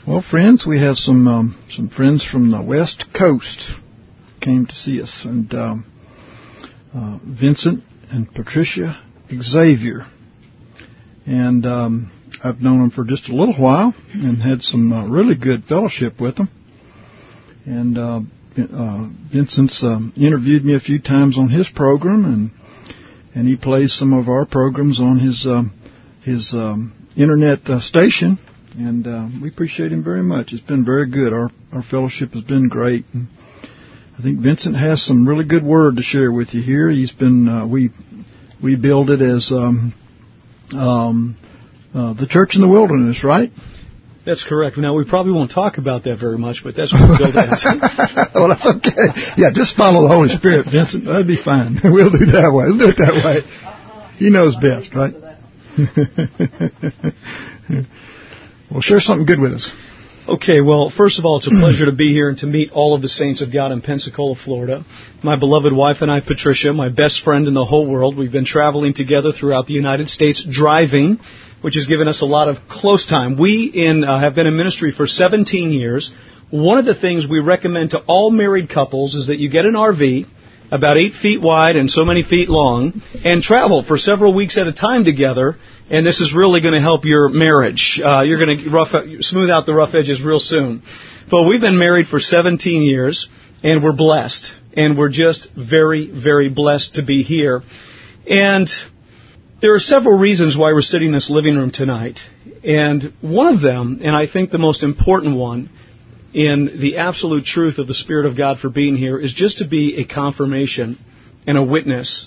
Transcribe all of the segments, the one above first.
Well, friends, we have some friends from the West Coast came to see us, and Vincent and Patricia Xavier, and I've known them for just a little while and had some really good fellowship with them. And Vincent's interviewed me a few times on his program, and he plays some of our programs on his internet station. And we appreciate him very much. It's been very good. Our fellowship has been great. And I think Vincent has some really good word to share with you here. He's been we build it as the Church in the Wilderness, right? That's correct. Now, we probably won't talk about that very much, but that's what we build it as. Well, that's okay. Yeah, just follow the Holy Spirit, Vincent. That'd be fine. We'll do it that way. We'll do it that way. He knows best, right? Well, share something good with us. Okay, well, first of all, it's a pleasure to be here and to meet all of the saints of God in Pensacola, Florida. My beloved wife and I, Patricia, my best friend in the whole world. We've been traveling together throughout the United States, driving, which has given us a lot of close time. We have been in ministry for 17 years. One of the things we recommend to all married couples is that you get an RV, about 8 feet wide and so many feet long, and travel for several weeks at a time together, and this is really going to help your marriage. You're going to smooth out the rough edges real soon. But we've been married for 17 years, and we're blessed, and we're just very, very blessed to be here. And there are several reasons why we're sitting in this living room tonight, and one of them, and I think the most important one, in the absolute truth of the Spirit of God for being here, is just to be a confirmation and a witness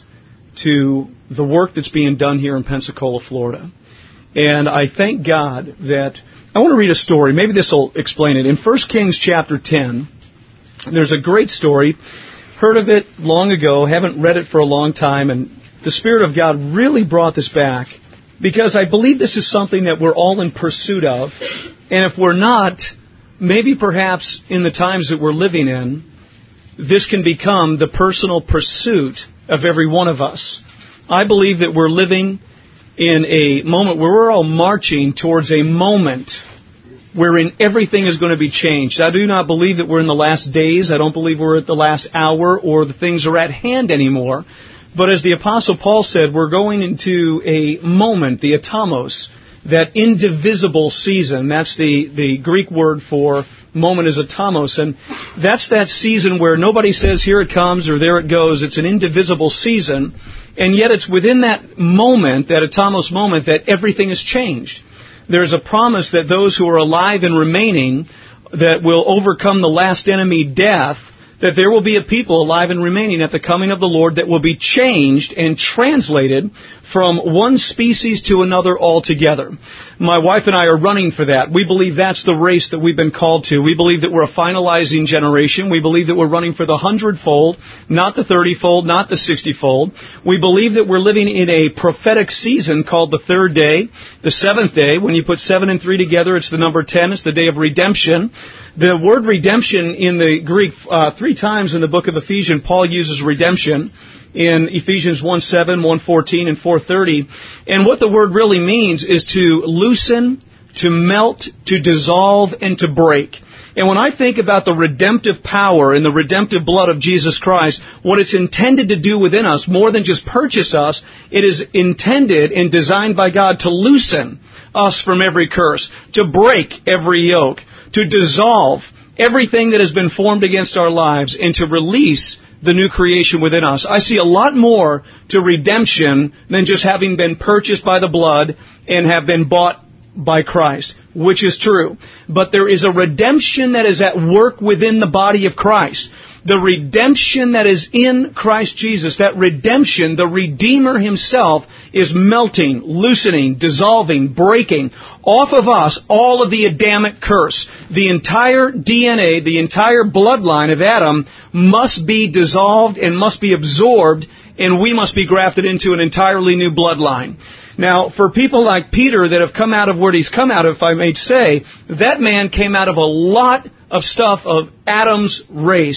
to the work that's being done here in Pensacola, Florida. And I thank God that... I want to read a story. Maybe this will explain it. In 1 Kings chapter 10, there's a great story. Heard of it long ago, haven't read it for a long time, and the Spirit of God really brought this back because I believe this is something that we're all in pursuit of. And if we're not, maybe perhaps in the times that we're living in, this can become the personal pursuit of every one of us. I believe that we're living in a moment where we're all marching towards a moment wherein everything is going to be changed. I do not believe that we're in the last days. I don't believe we're at the last hour or the things are at hand anymore. But as the Apostle Paul said, we're going into a moment, the atomos, that indivisible season. That's the Greek word for moment is atomos. And that's that season where nobody says, here it comes or there it goes. It's an indivisible season. And yet it's within that moment, that atomos moment, that everything has changed. There's a promise that those who are alive and remaining that will overcome the last enemy, death, that there will be a people alive and remaining at the coming of the Lord that will be changed and translated from one species to another altogether. My wife and I are running for that. We believe that's the race that we've been called to. We believe that we're a finalizing generation. We believe that we're running for the 100-fold, not the 30-fold, not the 60-fold. We believe that we're living in a prophetic season called the third day, the seventh day. When you put 7 and 3 together, it's the number 10. It's the day of redemption. The word redemption in the Greek, 3 times in the book of Ephesians, Paul uses redemption in Ephesians 1:7, 1:14, and 4:30. And what the word really means is to loosen, to melt, to dissolve, and to break. And when I think about the redemptive power and the redemptive blood of Jesus Christ, what it's intended to do within us, more than just purchase us, it is intended and designed by God to loosen us from every curse, to break every yoke, to dissolve everything that has been formed against our lives, and to release the new creation within us. I see a lot more to redemption than just having been purchased by the blood and have been bought by Christ, which is true. But there is a redemption that is at work within the body of Christ. The redemption that is in Christ Jesus, that redemption, the Redeemer Himself is melting, loosening, dissolving, breaking off of us all of the Adamic curse. The entire DNA, the entire bloodline of Adam must be dissolved and must be absorbed, and we must be grafted into an entirely new bloodline. Now, for people like Peter that have come out of where he's come out of, if I may say, that man came out of a lot of stuff of Adam's race.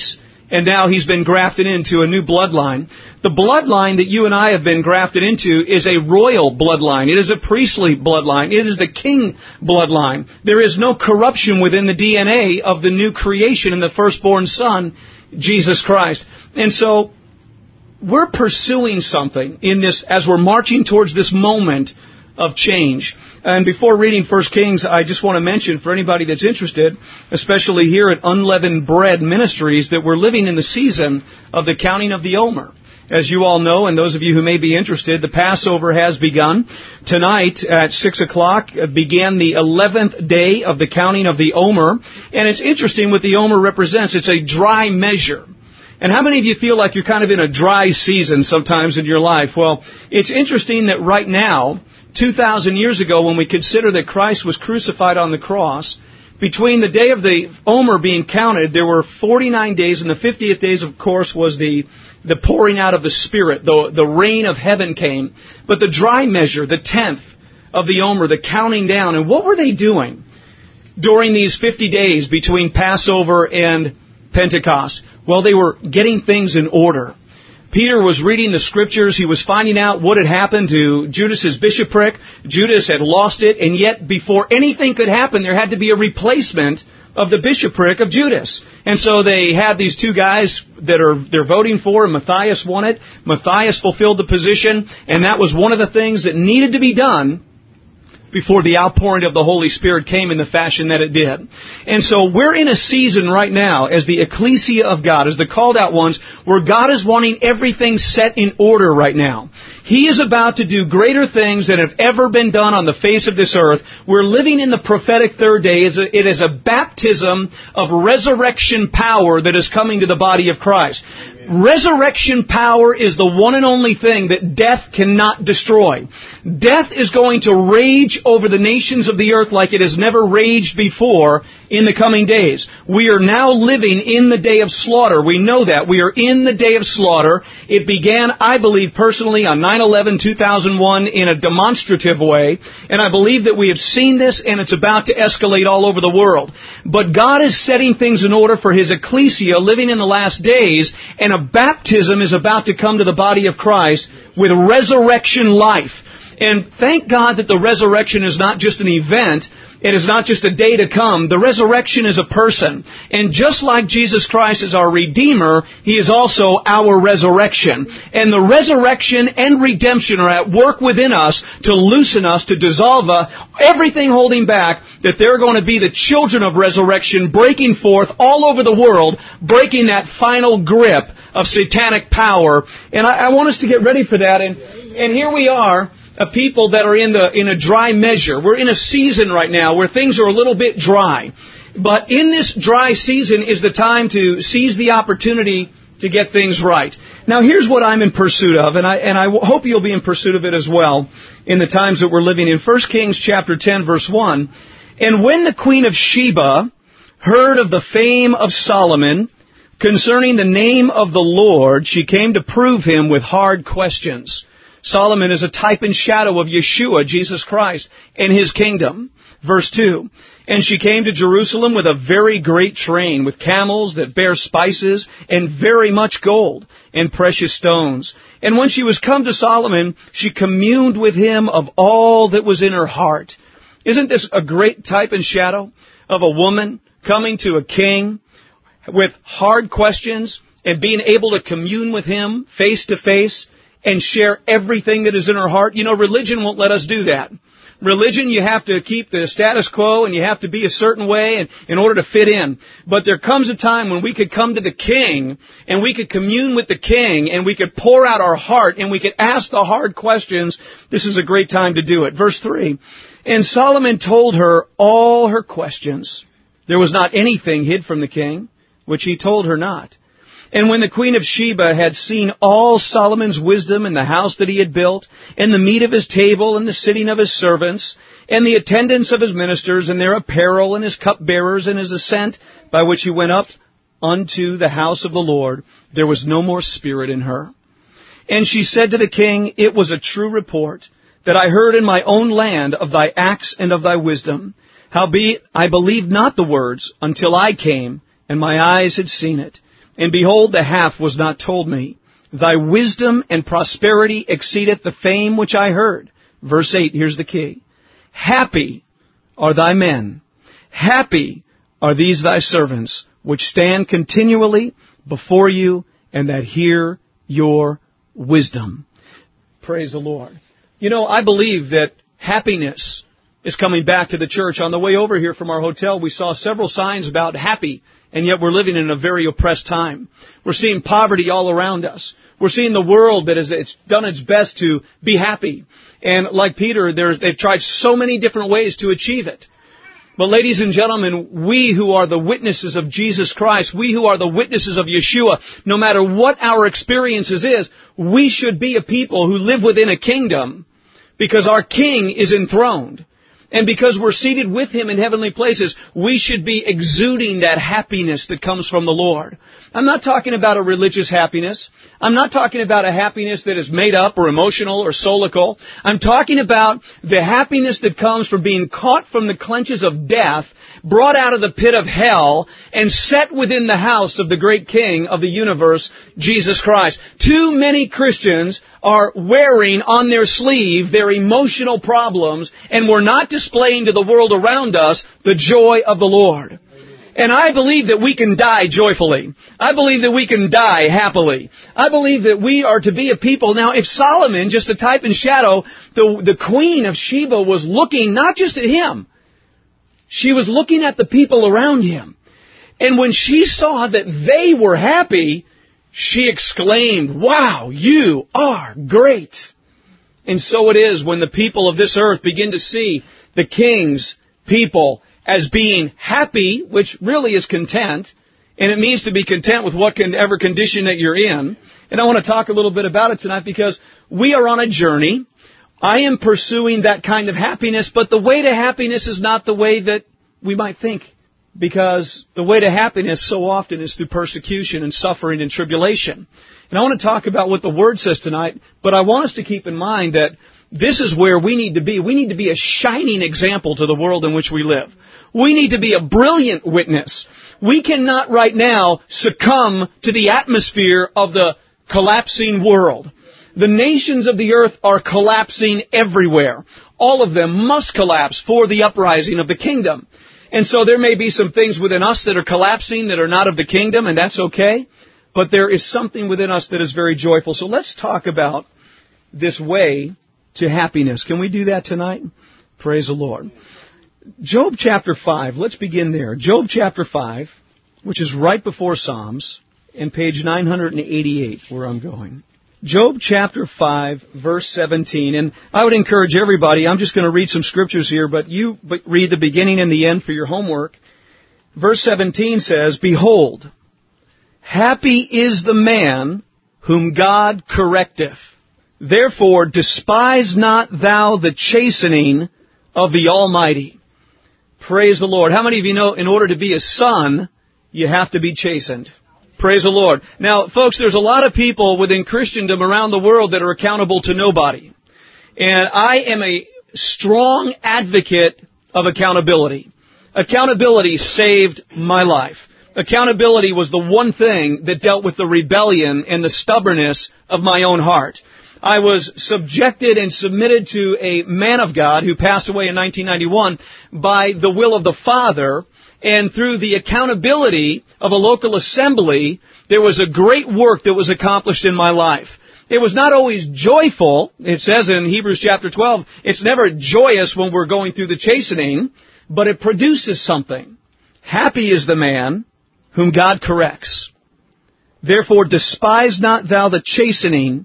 and now he's been grafted into a new bloodline. The bloodline that you and I have been grafted into is a royal bloodline. It is a priestly bloodline. It is the king bloodline. There is no corruption within the DNA of the new creation in the firstborn Son, Jesus Christ. And so we're pursuing something in this as we're marching towards this moment of change. And before reading 1 Kings, I just want to mention for anybody that's interested, especially here at Unleavened Bread Ministries, that we're living in the season of the counting of the Omer. As you all know, and those of you who may be interested, the Passover has begun. Tonight at 6 o'clock began the 11th day of the counting of the Omer. And it's interesting what the Omer represents. It's a dry measure. And how many of you feel like you're kind of in a dry season sometimes in your life? Well, it's interesting that right now, 2,000 years ago, when we consider that Christ was crucified on the cross, between the day of the Omer being counted, there were 49 days, and the 50th days, of course, was the pouring out of the Spirit. The rain of heaven came. But the dry measure, the 10th of the Omer, the counting down. And what were they doing during these 50 days between Passover and Pentecost? Well, they were getting things in order. Peter was reading the Scriptures. He was finding out what had happened to Judas's bishopric. Judas had lost it, and yet before anything could happen, there had to be a replacement of the bishopric of Judas. And so they had these two guys that they're voting for, and Matthias won it. Matthias fulfilled the position, and that was one of the things that needed to be done before the outpouring of the Holy Spirit came in the fashion that it did. And so we're in a season right now as the ecclesia of God, as the called out ones, where God is wanting everything set in order right now. He is about to do greater things than have ever been done on the face of this earth. We're living in the prophetic third day. It is a baptism of resurrection power that is coming to the body of Christ. Resurrection power is the one and only thing that death cannot destroy. Death is going to rage over the nations of the earth like it has never raged before in the coming days. We are now living in the day of slaughter. We know that. We are in the day of slaughter. It began, I believe personally, on 9/11/2001 in a demonstrative way. And I believe that we have seen this and it's about to escalate all over the world. But God is setting things in order for His ecclesia living in the last days, and a baptism is about to come to the body of Christ with resurrection life. And thank God that the resurrection is not just an event. It is not just a day to come. The resurrection is a person. And just like Jesus Christ is our Redeemer, He is also our resurrection. And the resurrection and redemption are at work within us to loosen us, to dissolve everything holding back, that they're going to be the children of resurrection breaking forth all over the world, breaking that final grip of satanic power. And I want us to get ready for that. And here we are, a people that are in a dry measure. We're in a season right now where things are a little bit dry. But in this dry season is the time to seize the opportunity to get things right. Now here's what I'm in pursuit of, and I hope you'll be in pursuit of it as well in the times that we're living in. 1 Kings chapter 10, verse 1. And when the queen of Sheba heard of the fame of Solomon concerning the name of the Lord, she came to prove him with hard questions. Solomon is a type and shadow of Yeshua, Jesus Christ, and His kingdom. Verse 2, and she came to Jerusalem with a very great train, with camels that bear spices, and very much gold, and precious stones. And when she was come to Solomon, she communed with him of all that was in her heart. Isn't this a great type and shadow of a woman coming to a king with hard questions and being able to commune with him face to face and share everything that is in her heart? You know, religion won't let us do that. Religion, you have to keep the status quo and you have to be a certain way in order to fit in. But there comes a time when we could come to the King and we could commune with the King and we could pour out our heart and we could ask the hard questions. This is a great time to do it. Verse 3, and Solomon told her all her questions. There was not anything hid from the king, which he told her not. And when the queen of Sheba had seen all Solomon's wisdom in the house that he had built, and the meat of his table, and the sitting of his servants, and the attendance of his ministers, and their apparel, and his cupbearers, and his ascent, by which he went up unto the house of the Lord, there was no more spirit in her. And she said to the king, it was a true report that I heard in my own land of thy acts and of thy wisdom. Howbeit, I believed not the words until I came, and my eyes had seen it. And behold, the half was not told me. Thy wisdom and prosperity exceedeth the fame which I heard. Verse 8, here's the key. Happy are thy men. Happy are these thy servants, which stand continually before you, and that hear your wisdom. Praise the Lord. You know, I believe that happiness is coming back to the church. On the way over here from our hotel, we saw several signs about happy, and yet we're living in a very oppressed time. We're seeing poverty all around us. We're seeing the world that it's done its best to be happy. And like Peter, they've tried so many different ways to achieve it. But ladies and gentlemen, we who are the witnesses of Jesus Christ, we who are the witnesses of Yeshua, no matter what our experiences is, we should be a people who live within a kingdom because our King is enthroned. And because we're seated with Him in heavenly places, we should be exuding that happiness that comes from the Lord. I'm not talking about a religious happiness. I'm not talking about a happiness that is made up or emotional or solical. I'm talking about the happiness that comes from being caught from the clutches of death, brought out of the pit of hell, and set within the house of the great King of the universe, Jesus Christ. Too many Christians are wearing on their sleeve their emotional problems, and we're not displaying to the world around us the joy of the Lord. And I believe that we can die joyfully. I believe that we can die happily. I believe that we are to be a people. Now, if Solomon, just a type and shadow, the queen of Sheba was looking not just at him, she was looking at the people around him. And when she saw that they were happy, she exclaimed, "Wow, you are great." And so it is when the people of this earth begin to see the King's people as being happy, which really is content, and it means to be content with whatever condition that you're in. And I want to talk a little bit about it tonight because we are on a journey. I am pursuing that kind of happiness, but the way to happiness is not the way that we might think, because the way to happiness so often is through persecution and suffering and tribulation. And I want to talk about what the Word says tonight, but I want us to keep in mind that this is where we need to be. We need to be a shining example to the world in which we live. We need to be a brilliant witness. We cannot right now succumb to the atmosphere of the collapsing world. The nations of the earth are collapsing everywhere. All of them must collapse for the uprising of the kingdom. And so there may be some things within us that are collapsing that are not of the kingdom, and that's okay. But there is something within us that is very joyful. So let's talk about this way to happiness. Can we do that tonight? Praise the Lord. Job chapter 5, let's begin there. Job chapter 5, which is right before Psalms, and page 988, where I'm going. Job chapter 5, verse 17. And I would encourage everybody, I'm just going to read some scriptures here, but you read the beginning and the end for your homework. Verse 17 says, "Behold, happy is the man whom God correcteth. Therefore despise not thou the chastening of the Almighty." Praise the Lord. How many of you know in order to be a son, you have to be chastened? Praise the Lord. Now, folks, there's a lot of people within Christendom around the world that are accountable to nobody. And I am a strong advocate of accountability. Accountability saved my life. Accountability was the one thing that dealt with the rebellion and the stubbornness of my own heart. I was subjected and submitted to a man of God who passed away in 1991 by the will of the Father. And through the accountability of a local assembly, there was a great work that was accomplished in my life. It was not always joyful. It says in Hebrews chapter 12, it's never joyous when we're going through the chastening, but it produces something. Happy is the man whom God corrects. Therefore despise not thou the chastening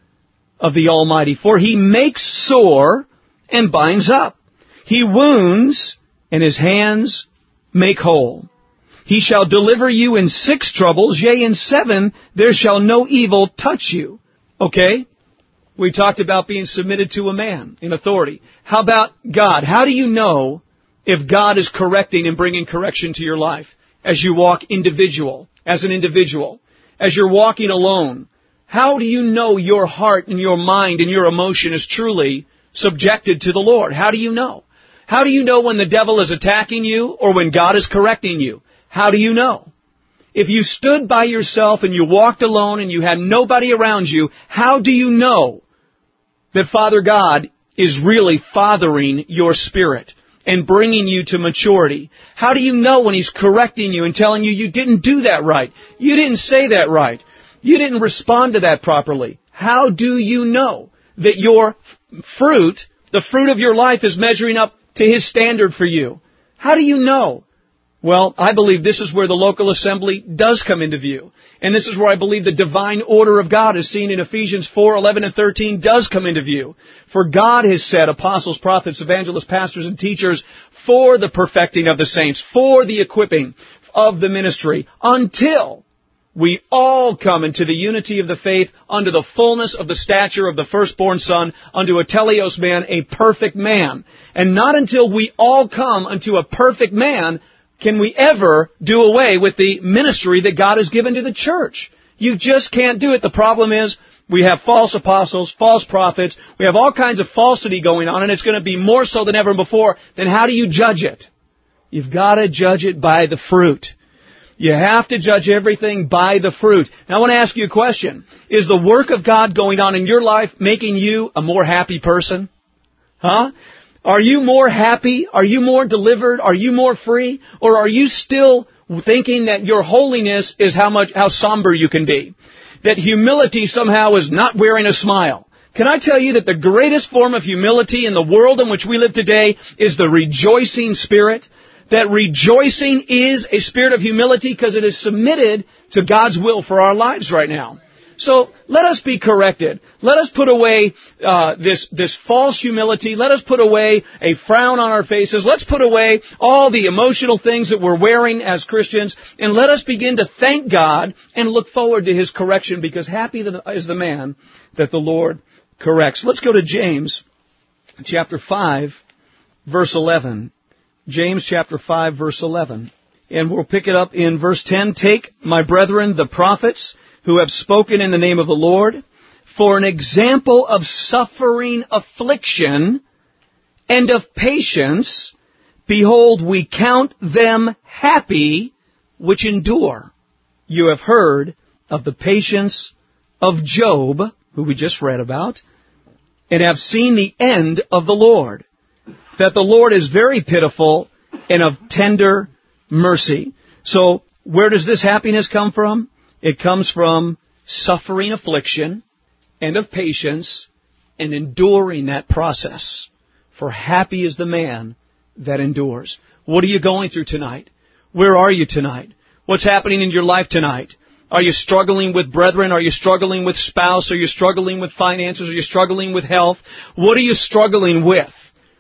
of the Almighty, for He makes sore and binds up. He wounds, and His hands make whole. He shall deliver you in 6 troubles, yea, in 7 there shall no evil touch you. Okay? We talked about being submitted to a man in authority. How about God? How do you know if God is correcting and bringing correction to your life as you walk as an individual, as you're walking alone? How do you know your heart and your mind and your emotion is truly subjected to the Lord? How do you know? How do you know when the devil is attacking you or when God is correcting you? How do you know? If you stood by yourself and you walked alone and you had nobody around you, how do you know that Father God is really fathering your spirit and bringing you to maturity? How do you know when He's correcting you and telling you you didn't do that right? You didn't say that right. You didn't respond to that properly. How do you know that your fruit, the fruit of your life, is measuring up to His standard for you? How do you know? Well, I believe this is where the local assembly does come into view. And this is where I believe the divine order of God is seen in Ephesians 4:11 and 13 does come into view. For God has set apostles, prophets, evangelists, pastors, and teachers for the perfecting of the saints, for the equipping of the ministry, until we all come into the unity of the faith, unto the fullness of the stature of the firstborn Son, unto a teleos man, a perfect man. And not until we all come unto a perfect man can we ever do away with the ministry that God has given to the church. You just can't do it. The problem is we have false apostles, false prophets. We have all kinds of falsity going on, and it's going to be more so than ever before. Then how do you judge it? You've got to judge it by the fruit. You have to judge everything by the fruit. Now, I want to ask you a question. Is the work of God going on in your life making you a more happy person? Huh? Are you more happy? Are you more delivered? Are you more free? Or are you still thinking that your holiness is how somber you can be? That humility somehow is not wearing a smile? Can I tell you that the greatest form of humility in the world in which we live today is the rejoicing spirit? That rejoicing is a spirit of humility because it is submitted to God's will for our lives right now. So let us be corrected. Let us put away this false humility. Let us put away a frown on our faces. Let's put away all the emotional things that we're wearing as Christians. And let us begin to thank God and look forward to His correction, because happy is the man that the Lord corrects. Let's go to James chapter 5, verse 11. James chapter 5, verse 11. And we'll pick it up in verse 10. Take, my brethren, the prophets who have spoken in the name of the Lord, for an example of suffering affliction and of patience. Behold, we count them happy which endure. You have heard of the patience of Job, who we just read about, and have seen the end of the Lord, that the Lord is very pitiful and of tender mercy. So, where does this happiness come from? It comes from suffering affliction and of patience and enduring that process. For happy is the man that endures. What are you going through tonight? Where are you tonight? What's happening in your life tonight? Are you struggling with brethren? Are you struggling with spouse? Are you struggling with finances? Are you struggling with health? What are you struggling with?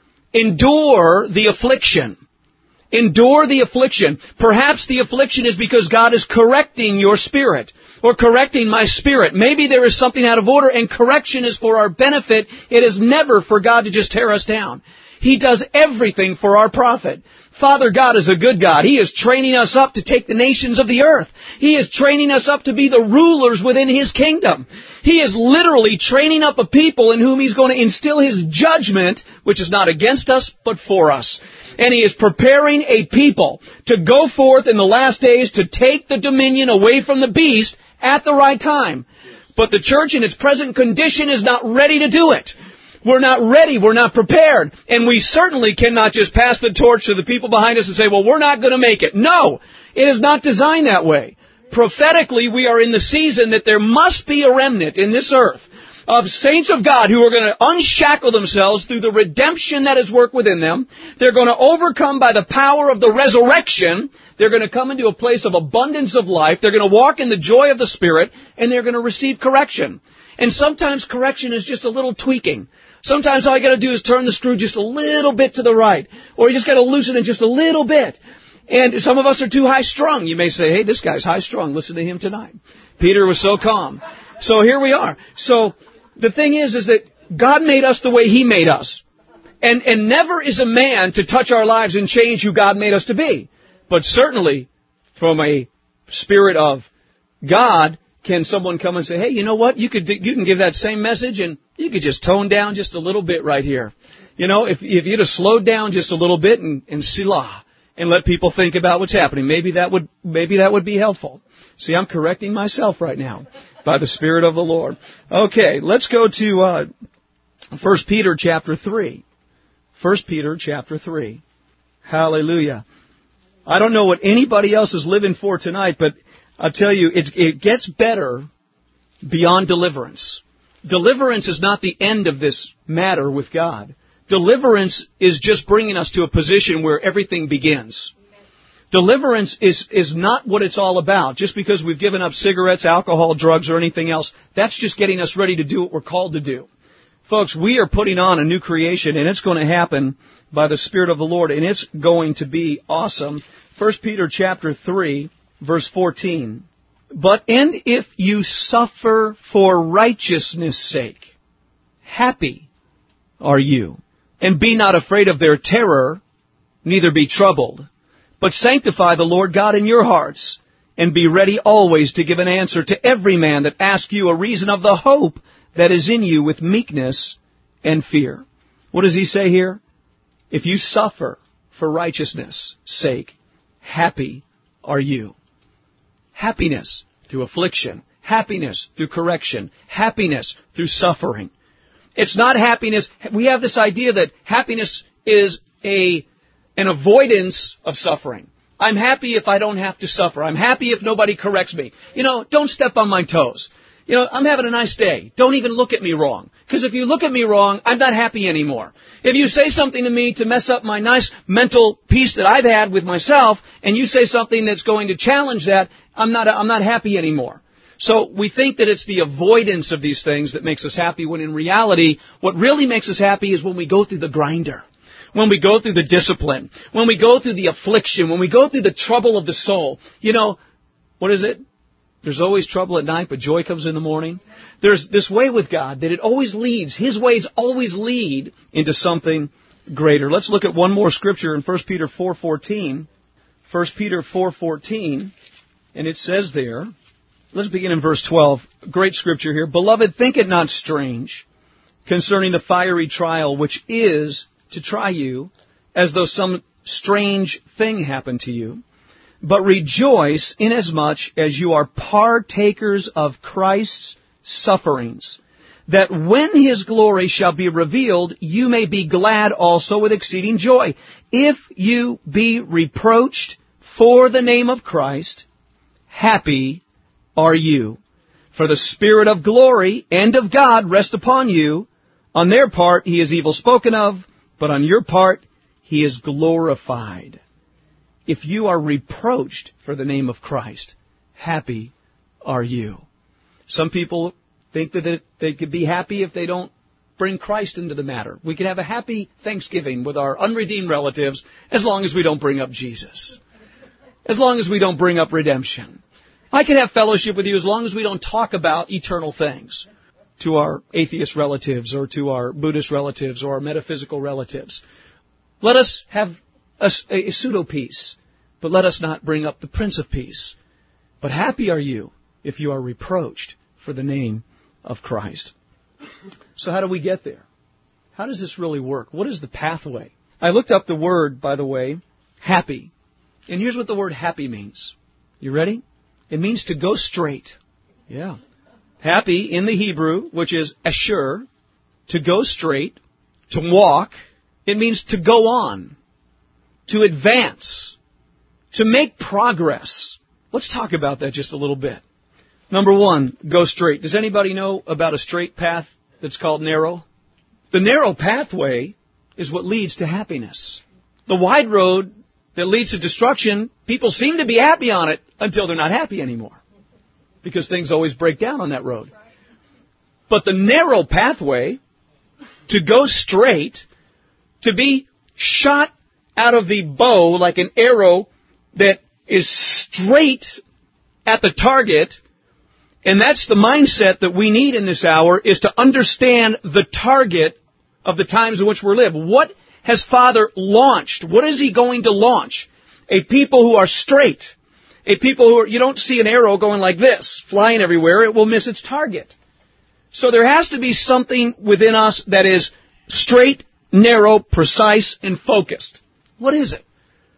Endure the affliction. Endure the affliction. Perhaps the affliction is because God is correcting your spirit, or correcting my spirit. Maybe there is something out of order, and correction is for our benefit. It is never for God to just tear us down. He does everything for our profit. Father God is a good God. He is training us up to take the nations of the earth. He is training us up to be the rulers within His kingdom. He is literally training up a people in whom He's going to instill His judgment, which is not against us, but for us. And He is preparing a people to go forth in the last days to take the dominion away from the beast at the right time. But the church in its present condition is not ready to do it. We're not ready. We're not prepared. And we certainly cannot just pass the torch to the people behind us and say, well, we're not going to make it. No, it is not designed that way. Prophetically, we are in the season that there must be a remnant in this earth of saints of God who are going to unshackle themselves through the redemption that is worked within them. They're going to overcome by the power of the resurrection. They're going to come into a place of abundance of life. They're going to walk in the joy of the Spirit, and they're going to receive correction. And sometimes correction is just a little tweaking. Sometimes all you got to do is turn the screw just a little bit to the right, or you just got to loosen it just a little bit. And some of us are too high-strung. You may say, hey, this guy's high-strung. Listen to him tonight. Peter was so calm. So here we are. So the thing is that God made us the way He made us. And never is a man to touch our lives and change who God made us to be. But certainly, from a spirit of God, can someone come and say, hey, you know what? You can give that same message, and you could just tone down just a little bit right here. You know, if you'd have slowed down just a little bit and Selah, and let people think about what's happening. Maybe that would be helpful. See, I'm correcting myself right now by the Spirit of the Lord. Okay, let's go to 1 Peter chapter 3. 1 Peter chapter 3. Hallelujah. I don't know what anybody else is living for tonight, but I'll tell you, it gets better beyond deliverance. Deliverance is not the end of this matter with God. Deliverance is just bringing us to a position where everything begins. Deliverance is not what it's all about. Just because we've given up cigarettes, alcohol, drugs, or anything else, that's just getting us ready to do what we're called to do. Folks, we are putting on a new creation, and it's going to happen by the Spirit of the Lord, and it's going to be awesome. 1 Peter chapter 3, verse 14. And if you suffer for righteousness' sake, happy are you. And be not afraid of their terror, neither be troubled. But sanctify the Lord God in your hearts, and be ready always to give an answer to every man that asks you a reason of the hope that is in you with meekness and fear. What does he say here? If you suffer for righteousness' sake, happy are you. Happiness through affliction, happiness through correction, happiness through suffering. It's not happiness. We have this idea that happiness is an avoidance of suffering. I'm happy if I don't have to suffer. I'm happy if nobody corrects me. Don't step on my toes. I'm having a nice day. Don't even look at me wrong. Because if you look at me wrong, I'm not happy anymore. If you say something to me to mess up my nice mental peace that I've had with myself, and you say something that's going to challenge that, I'm not happy anymore. So we think that it's the avoidance of these things that makes us happy, when in reality, what really makes us happy is when we go through the grinder. When we go through the discipline. When we go through the affliction. When we go through the trouble of the soul. What is it? There's always trouble at night, but joy comes in the morning. There's this way with God that it always leads. His ways always lead into something greater. Let's look at one more scripture in 1 Peter 4:14. 1 Peter 4:14. And it says there, let's begin in verse 12. Great scripture here. Beloved, think it not strange concerning the fiery trial which is to try you, as though some strange thing happened to you. But rejoice inasmuch as you are partakers of Christ's sufferings, that when His glory shall be revealed, you may be glad also with exceeding joy. If you be reproached for the name of Christ, happy are you. For the Spirit of glory and of God rest upon you. On their part He is evil spoken of, but on your part He is glorified. If you are reproached for the name of Christ, happy are you. Some people think that they could be happy if they don't bring Christ into the matter. We can have a happy Thanksgiving with our unredeemed relatives as long as we don't bring up Jesus. As long as we don't bring up redemption. I can have fellowship with you as long as we don't talk about eternal things to our atheist relatives or to our Buddhist relatives or our metaphysical relatives. Let us have a pseudo-peace, but let us not bring up the Prince of Peace. But happy are you if you are reproached for the name of Christ. So how do we get there? How does this really work? What is the pathway? I looked up the word, by the way, happy. And here's what the word happy means. You ready? It means to go straight. Yeah. Happy in the Hebrew, which is asher, to go straight, to walk. It means to go on, to advance, to make progress. Let's talk about that just a little bit. Number one, go straight. Does anybody know about a straight path that's called narrow? The narrow pathway is what leads to happiness. The wide road that leads to destruction, people seem to be happy on it until they're not happy anymore, because things always break down on that road. But the narrow pathway, to go straight, to be shot out of the bow like an arrow that is straight at the target, and that's the mindset that we need in this hour, is to understand the target of the times in which we live. What has Father launched? What is He going to launch? A people who are straight. A people who are, you don't see an arrow going like this, flying everywhere. It will miss its target. So there has to be something within us that is straight, narrow, precise, and focused. What is it?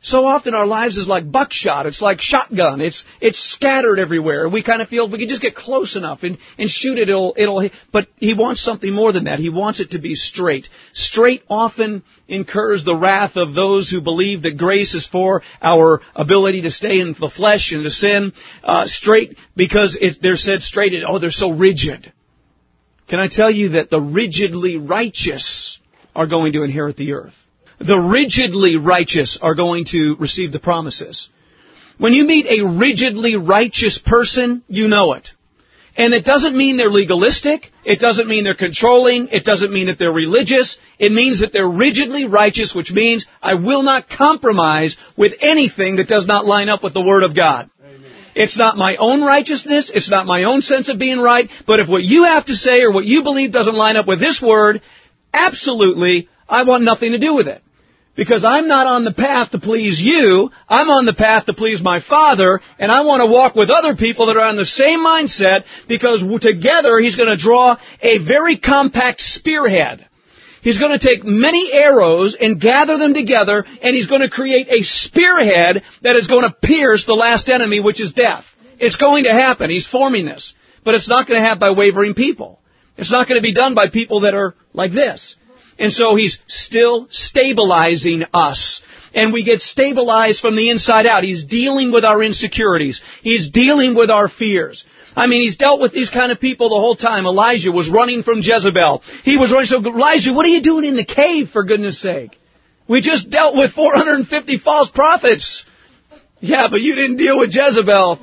So often our lives is like buckshot. It's like shotgun. It's scattered everywhere. We kind of feel if we can just get close enough and shoot it, it'll hit. But He wants something more than that. He wants it to be straight. Straight often incurs the wrath of those who believe that grace is for our ability to stay in the flesh and to sin. Straight because they're said straight. They're so rigid. Can I tell you that the rigidly righteous are going to inherit the earth? The rigidly righteous are going to receive the promises. When you meet a rigidly righteous person, you know it. And it doesn't mean they're legalistic. It doesn't mean they're controlling. It doesn't mean that they're religious. It means that they're rigidly righteous, which means I will not compromise with anything that does not line up with the Word of God. It's not my own righteousness. It's not my own sense of being right. But if what you have to say or what you believe doesn't line up with this Word, absolutely, I want nothing to do with it. Because I'm not on the path to please you. I'm on the path to please my Father. And I want to walk with other people that are on the same mindset. Because together He's going to draw a very compact spearhead. He's going to take many arrows and gather them together. And He's going to create a spearhead that is going to pierce the last enemy, which is death. It's going to happen. He's forming this. But it's not going to happen by wavering people. It's not going to be done by people that are like this. And so He's still stabilizing us. And we get stabilized from the inside out. He's dealing with our insecurities. He's dealing with our fears. I mean, He's dealt with these kind of people the whole time. Elijah was running from Jezebel. He was running. So, Elijah, what are you doing in the cave, for goodness sake? We just dealt with 450 false prophets. Yeah, but you didn't deal with Jezebel.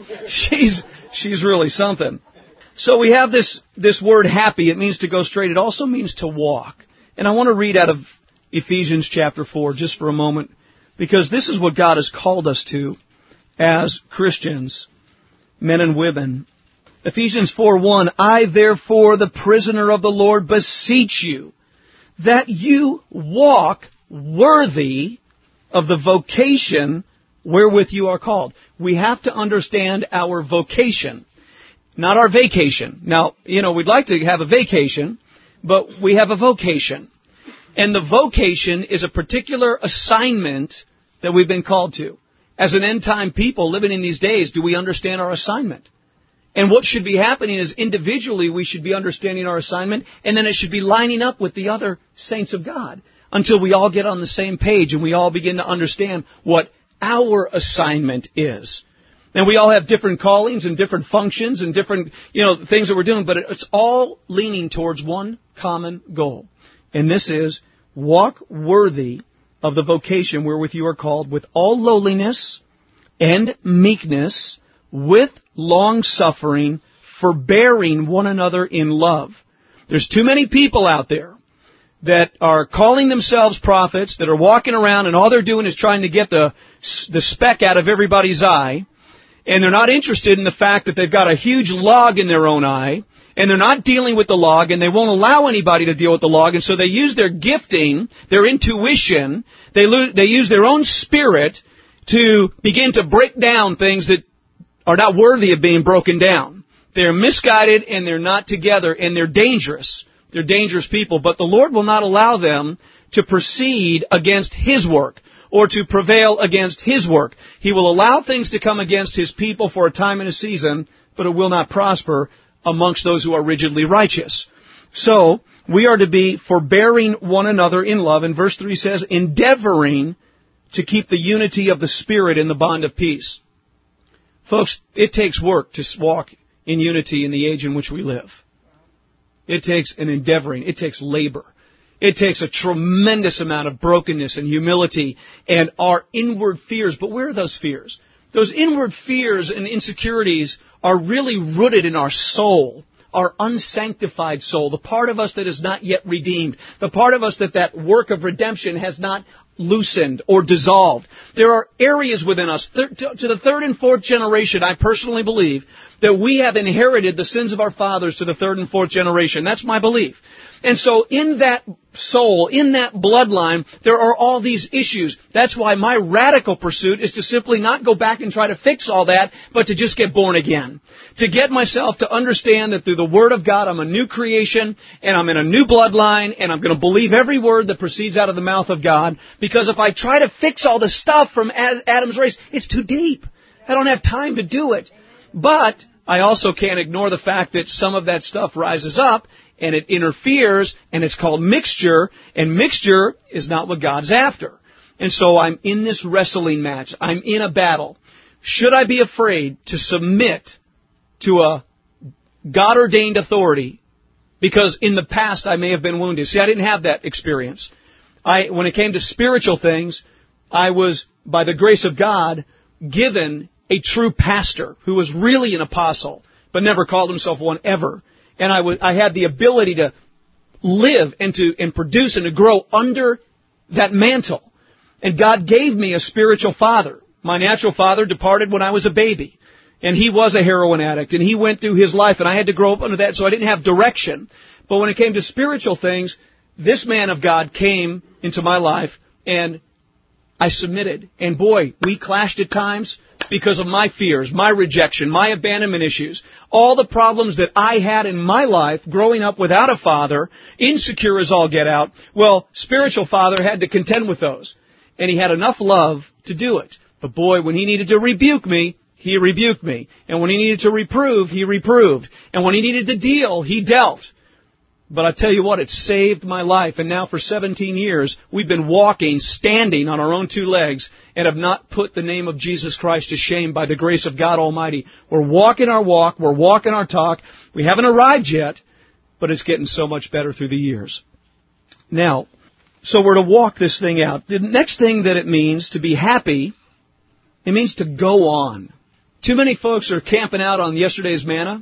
She's really something. So we have this word happy. It means to go straight. It also means to walk. And I want to read out of Ephesians chapter 4 just for a moment, because this is what God has called us to as Christians, men and women. Ephesians 4:1, I therefore, the prisoner of the Lord, beseech you that you walk worthy of the vocation wherewith you are called. We have to understand our vocation, not our vacation. Now, we'd like to have a vacation, but we have a vocation. And the vocation is a particular assignment that we've been called to. As an end-time people living in these days, do we understand our assignment? And what should be happening is individually we should be understanding our assignment, and then it should be lining up with the other saints of God until we all get on the same page and we all begin to understand what our assignment is. And we all have different callings and different functions and different, things that we're doing, but it's all leaning towards one common goal. And this is, walk worthy of the vocation wherewith you are called, with all lowliness and meekness, with long-suffering, forbearing one another in love. There's too many people out there that are calling themselves prophets, that are walking around and all they're doing is trying to get the speck out of everybody's eye. And they're not interested in the fact that they've got a huge log in their own eye, and they're not dealing with the log, and they won't allow anybody to deal with the log, and so they use their gifting, their intuition, they use their own spirit to begin to break down things that are not worthy of being broken down. They're misguided, and they're not together, and they're dangerous. They're dangerous people, but the Lord will not allow them to proceed against His work, or to prevail against His work. He will allow things to come against His people for a time and a season, but it will not prosper amongst those who are rigidly righteous. So, we are to be forbearing one another in love. And verse 3 says, endeavoring to keep the unity of the Spirit in the bond of peace. Folks, it takes work to walk in unity in the age in which we live. It takes an endeavoring. It takes labor. It takes a tremendous amount of brokenness and humility and our inward fears. But where are those fears? Those inward fears and insecurities are really rooted in our soul, our unsanctified soul, the part of us that is not yet redeemed, the part of us that work of redemption has not loosened or dissolved. There are areas within us, to the third and fourth generation, I personally believe, that we have inherited the sins of our fathers to the third and fourth generation. That's my belief. And so in that soul, in that bloodline, there are all these issues. That's why my radical pursuit is to simply not go back and try to fix all that, but to just get born again. To get myself to understand that through the Word of God, I'm a new creation, and I'm in a new bloodline, and I'm going to believe every word that proceeds out of the mouth of God. Because if I try to fix all the stuff from Adam's race, it's too deep. I don't have time to do it. But I also can't ignore the fact that some of that stuff rises up, and it interferes, and it's called mixture, and mixture is not what God's after. And so I'm in this wrestling match. I'm in a battle. Should I be afraid to submit to a God-ordained authority? Because in the past I may have been wounded. See, I didn't have that experience. When it came to spiritual things, I was, by the grace of God, given a true pastor who was really an apostle, but never called himself one ever. And I had the ability to live and produce and to grow under that mantle. And God gave me a spiritual father. My natural father departed when I was a baby. And he was a heroin addict. And he went through his life. And I had to grow up under that, so I didn't have direction. But when it came to spiritual things, this man of God came into my life. And I submitted. And boy, we clashed at times because of my fears, my rejection, my abandonment issues, all the problems that I had in my life growing up without a father, insecure as all get out. Well, spiritual father had to contend with those. And he had enough love to do it. But boy, when he needed to rebuke me, he rebuked me. And when he needed to reprove, he reproved. And when he needed to deal, he dealt. But I tell you what, it saved my life. And now for 17 years, we've been walking, standing on our own two legs, and have not put the name of Jesus Christ to shame by the grace of God Almighty. We're walking our walk. We're walking our talk. We haven't arrived yet, but it's getting so much better through the years. Now, so we're to walk this thing out. The next thing that it means to be happy, it means to go on. Too many folks are camping out on yesterday's manna.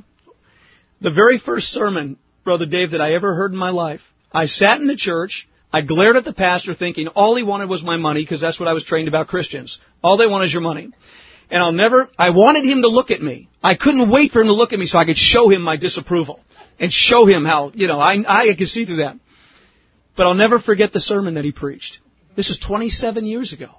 The very first sermon, Brother Dave, that I ever heard in my life, I sat in the church, I glared at the pastor thinking all he wanted was my money, because that's what I was trained about Christians. All they want is your money. And I wanted him to look at me. I couldn't wait for him to look at me so I could show him my disapproval and show him how, I could see through that. But I'll never forget the sermon that he preached. This is 27 years ago.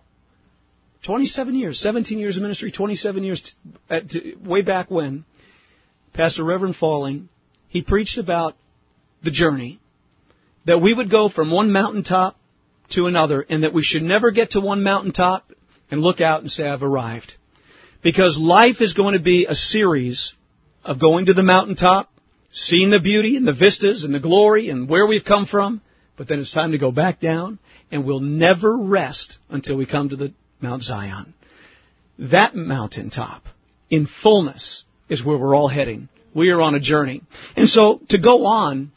27 years, 17 years of ministry, 27 years, way back when. Pastor Reverend Falling, he preached about the journey, that we would go from one mountaintop to another, and that we should never get to one mountaintop and look out and say, I've arrived. Because life is going to be a series of going to the mountaintop, seeing the beauty and the vistas and the glory and where we've come from, but then it's time to go back down, and we'll never rest until we come to the Mount Zion. That mountaintop, in fullness, is where we're all heading. We are on a journey. And so, to go on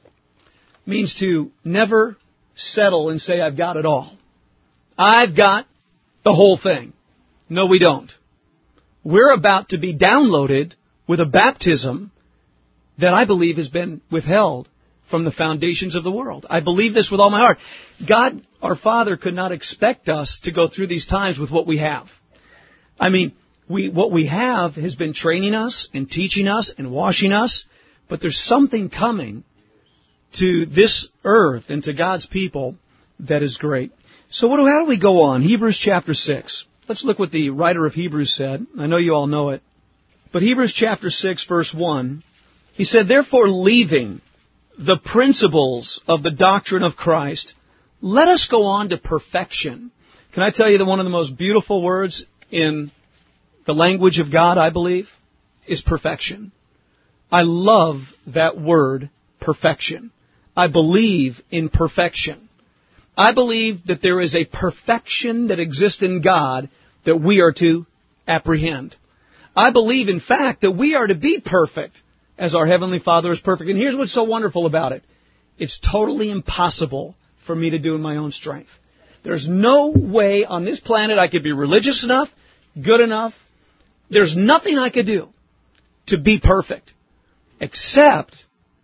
means to never settle and say, I've got it all. I've got the whole thing. No, we don't. We're about to be downloaded with a baptism that I believe has been withheld from the foundations of the world. I believe this with all my heart. God, our Father, could not expect us to go through these times with what we have. I mean, what we have has been training us and teaching us and washing us, but there's something coming to this earth and to God's people that is great. So how do we go on? Hebrews chapter 6. Let's look what the writer of Hebrews said. I know you all know it. But Hebrews chapter 6, verse 1, he said, therefore, leaving the principles of the doctrine of Christ, let us go on to perfection. Can I tell you that one of the most beautiful words in the language of God, I believe, is perfection. I love that word, perfection. I believe in perfection. I believe that there is a perfection that exists in God that we are to apprehend. I believe, in fact, that we are to be perfect as our Heavenly Father is perfect. And here's what's so wonderful about it. It's totally impossible for me to do in my own strength. There's no way on this planet I could be religious enough, good enough. There's nothing I could do to be perfect except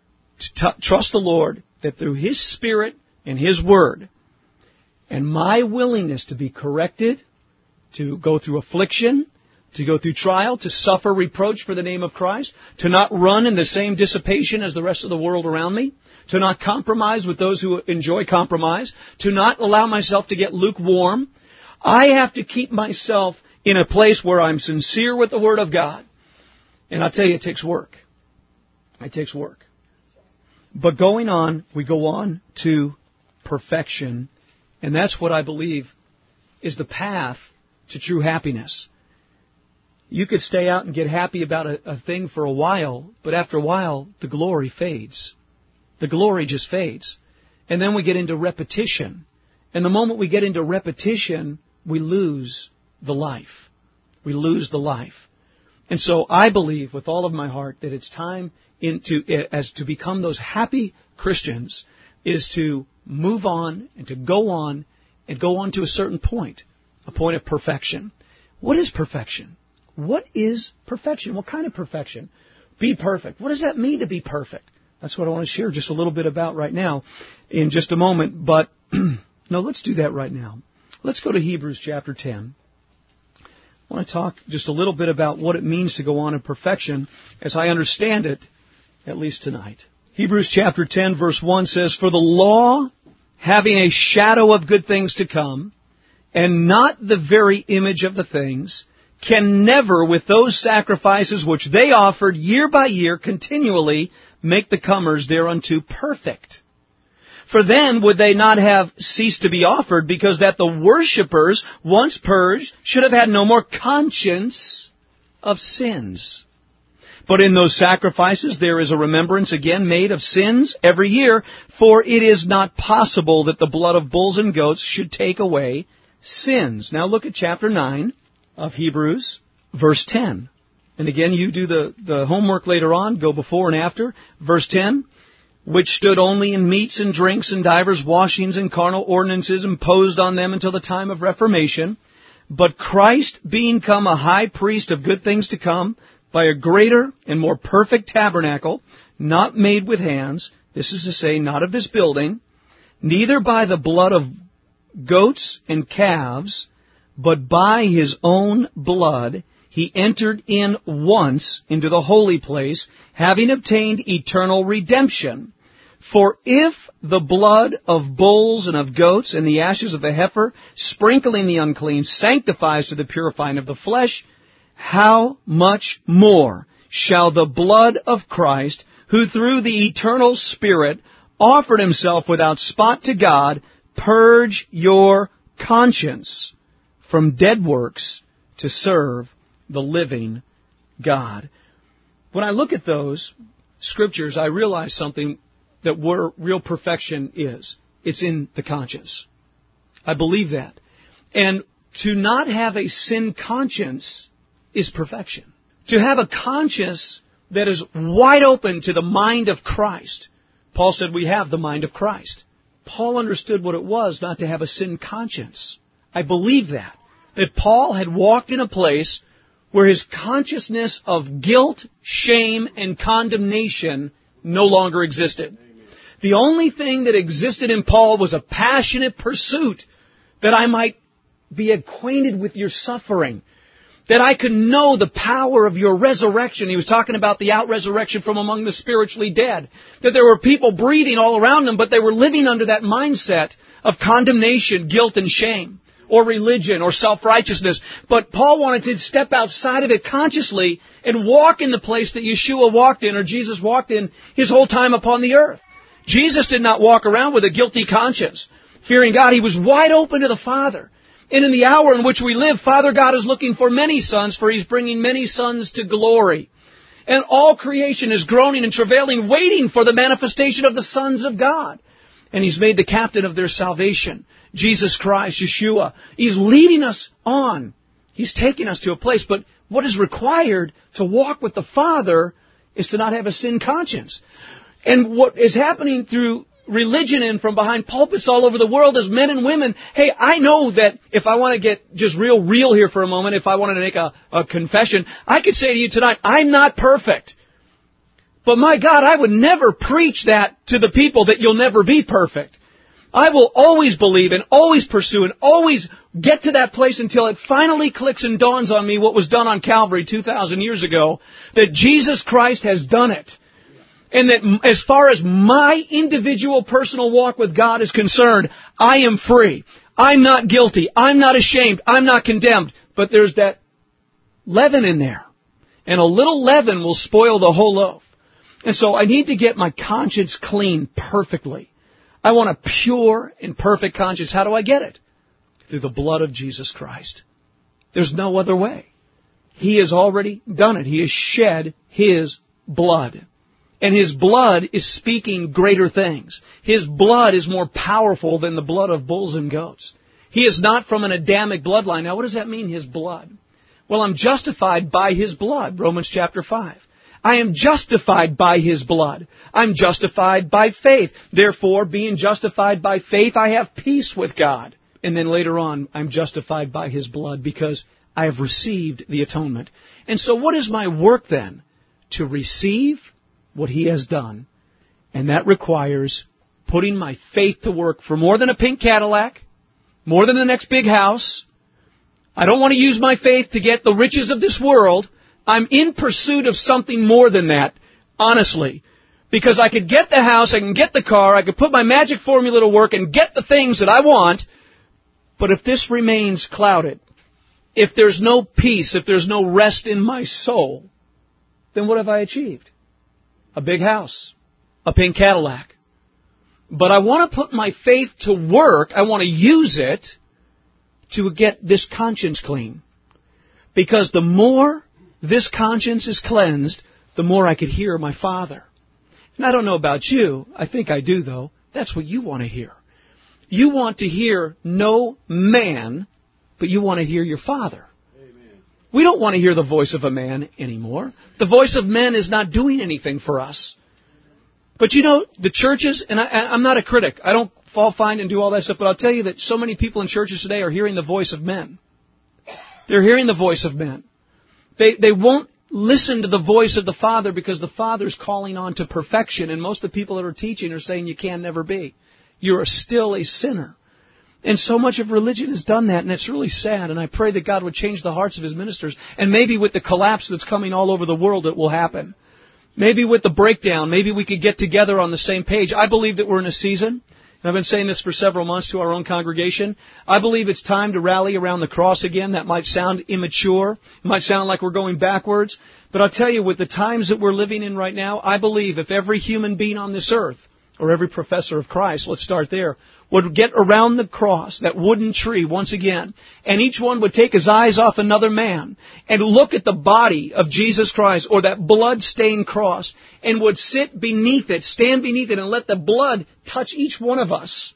to trust the Lord that through His Spirit and His Word and my willingness to be corrected, to go through affliction, to go through trial, to suffer reproach for the name of Christ, to not run in the same dissipation as the rest of the world around me, to not compromise with those who enjoy compromise, to not allow myself to get lukewarm. I have to keep myself in a place where I'm sincere with the Word of God. And I'll tell you, it takes work. It takes work. But going on, we go on to perfection. And that's what I believe is the path to true happiness. You could stay out and get happy about a thing for a while, but after a while, the glory fades. The glory just fades. And then we get into repetition. And the moment we get into repetition, we lose the life. We lose the life. And so I believe with all of my heart that it's time to become those happy Christians is to move on and to go on to a certain point, a point of perfection. What is perfection? What is perfection? What kind of perfection? Be perfect. What does that mean to be perfect? That's what I want to share just a little bit about right now in just a moment. But no, let's do that right now. Let's go to Hebrews chapter 10. I want to talk just a little bit about what it means to go on in perfection as I understand it, at least tonight. Hebrews chapter 10 verse 1 says, "For the law, having a shadow of good things to come, and not the very image of the things, can never, with those sacrifices which they offered year by year continually, make the comers thereunto perfect. For then would they not have ceased to be offered, because that the worshippers, once purged, should have had no more conscience of sins. But in those sacrifices there is a remembrance again made of sins every year, for it is not possible that the blood of bulls and goats should take away sins." Now look at chapter 9 of Hebrews, verse 10. And again, you do the homework later on, go before and after. Verse 10, "Which stood only in meats and drinks and divers washings and carnal ordinances imposed on them until the time of Reformation. But Christ being come a high priest of good things to come, by a greater and more perfect tabernacle, not made with hands," this is to say, not of this building, "neither by the blood of goats and calves, but by His own blood, He entered in once into the holy place, having obtained eternal redemption. For if the blood of bulls and of goats and the ashes of the heifer, sprinkling the unclean, sanctifies to the purifying of the flesh, how much more shall the blood of Christ, who through the eternal Spirit offered Himself without spot to God, purge your conscience from dead works to serve the living God?" When I look at those scriptures, I realize something, that where real perfection is. It's in the conscience. I believe that. And to not have a sin conscience is perfection. To have a conscience that is wide open to the mind of Christ. Paul said we have the mind of Christ. Paul understood what it was not to have a sin conscience. I believe that. That Paul had walked in a place where his consciousness of guilt, shame, and condemnation no longer existed. The only thing that existed in Paul was a passionate pursuit that I might be acquainted with your suffering, that I could know the power of your resurrection. He was talking about the out-resurrection from among the spiritually dead, that there were people breathing all around them, but they were living under that mindset of condemnation, guilt, and shame, or religion, or self-righteousness. But Paul wanted to step outside of it consciously and walk in the place that Yeshua walked in, or Jesus walked in his whole time upon the earth. Jesus did not walk around with a guilty conscience, fearing God. He was wide open to the Father. And in the hour in which we live, Father God is looking for many sons, for He's bringing many sons to glory. And all creation is groaning and travailing, waiting for the manifestation of the sons of God. And He's made the captain of their salvation, Jesus Christ, Yeshua. He's leading us on. He's taking us to a place. But what is required to walk with the Father is to not have a sin conscience. And what is happening through religion and from behind pulpits all over the world is men and women. Hey, I know that if I want to get just real here for a moment, if I wanted to make a confession, I could say to you tonight, I'm not perfect. But my God, I would never preach that to the people that you'll never be perfect. I will always believe and always pursue and always get to that place until it finally clicks and dawns on me what was done on Calvary 2,000 years ago, that Jesus Christ has done it. And that as far as my individual personal walk with God is concerned, I am free. I'm not guilty. I'm not ashamed. I'm not condemned. But there's that leaven in there. And a little leaven will spoil the whole loaf. And so I need to get my conscience clean perfectly. I want a pure and perfect conscience. How do I get it? Through the blood of Jesus Christ. There's no other way. He has already done it. He has shed His blood. And His blood is speaking greater things. His blood is more powerful than the blood of bulls and goats. He is not from an Adamic bloodline. Now, what does that mean, His blood? Well, I'm justified by His blood, Romans chapter 5. I am justified by His blood. I'm justified by faith. Therefore, being justified by faith, I have peace with God. And then later on, I'm justified by His blood because I have received the atonement. And so what is my work then? To receive what He has done. And that requires putting my faith to work for more than a pink Cadillac, more than the next big house. I don't want to use my faith to get the riches of this world. I'm in pursuit of something more than that, honestly. Because I could get the house, I can get the car, I could put my magic formula to work and get the things that I want. But if this remains clouded, if there's no peace, if there's no rest in my soul, then what have I achieved? A big house, a pink Cadillac. But I want to put my faith to work. I want to use it to get this conscience clean. Because the more this conscience is cleansed, the more I could hear my Father. And I don't know about you. I think I do, though. That's what you want to hear. You want to hear no man, but you want to hear your Father. We don't want to hear the voice of a man anymore. The voice of men is not doing anything for us. But you know, the churches, and I'm not a critic. I don't fall fine and do all that stuff, but I'll tell you that so many people in churches today are hearing the voice of men. They're hearing the voice of men. They won't listen to the voice of the Father because the Father's calling on to perfection, and most of the people that are teaching are saying you can never be. You're still a sinner. And so much of religion has done that, and it's really sad. And I pray that God would change the hearts of His ministers. And maybe with the collapse that's coming all over the world, it will happen. Maybe with the breakdown, maybe we could get together on the same page. I believe that we're in a season, and I've been saying this for several months to our own congregation. I believe it's time to rally around the cross again. That might sound immature. It might sound like we're going backwards. But I'll tell you, with the times that we're living in right now, I believe if every human being on this earth, or every professor of Christ, let's start there, would get around the cross, that wooden tree, once again, and each one would take his eyes off another man and look at the body of Jesus Christ, or that blood-stained cross, and would sit beneath it, stand beneath it, and let the blood touch each one of us.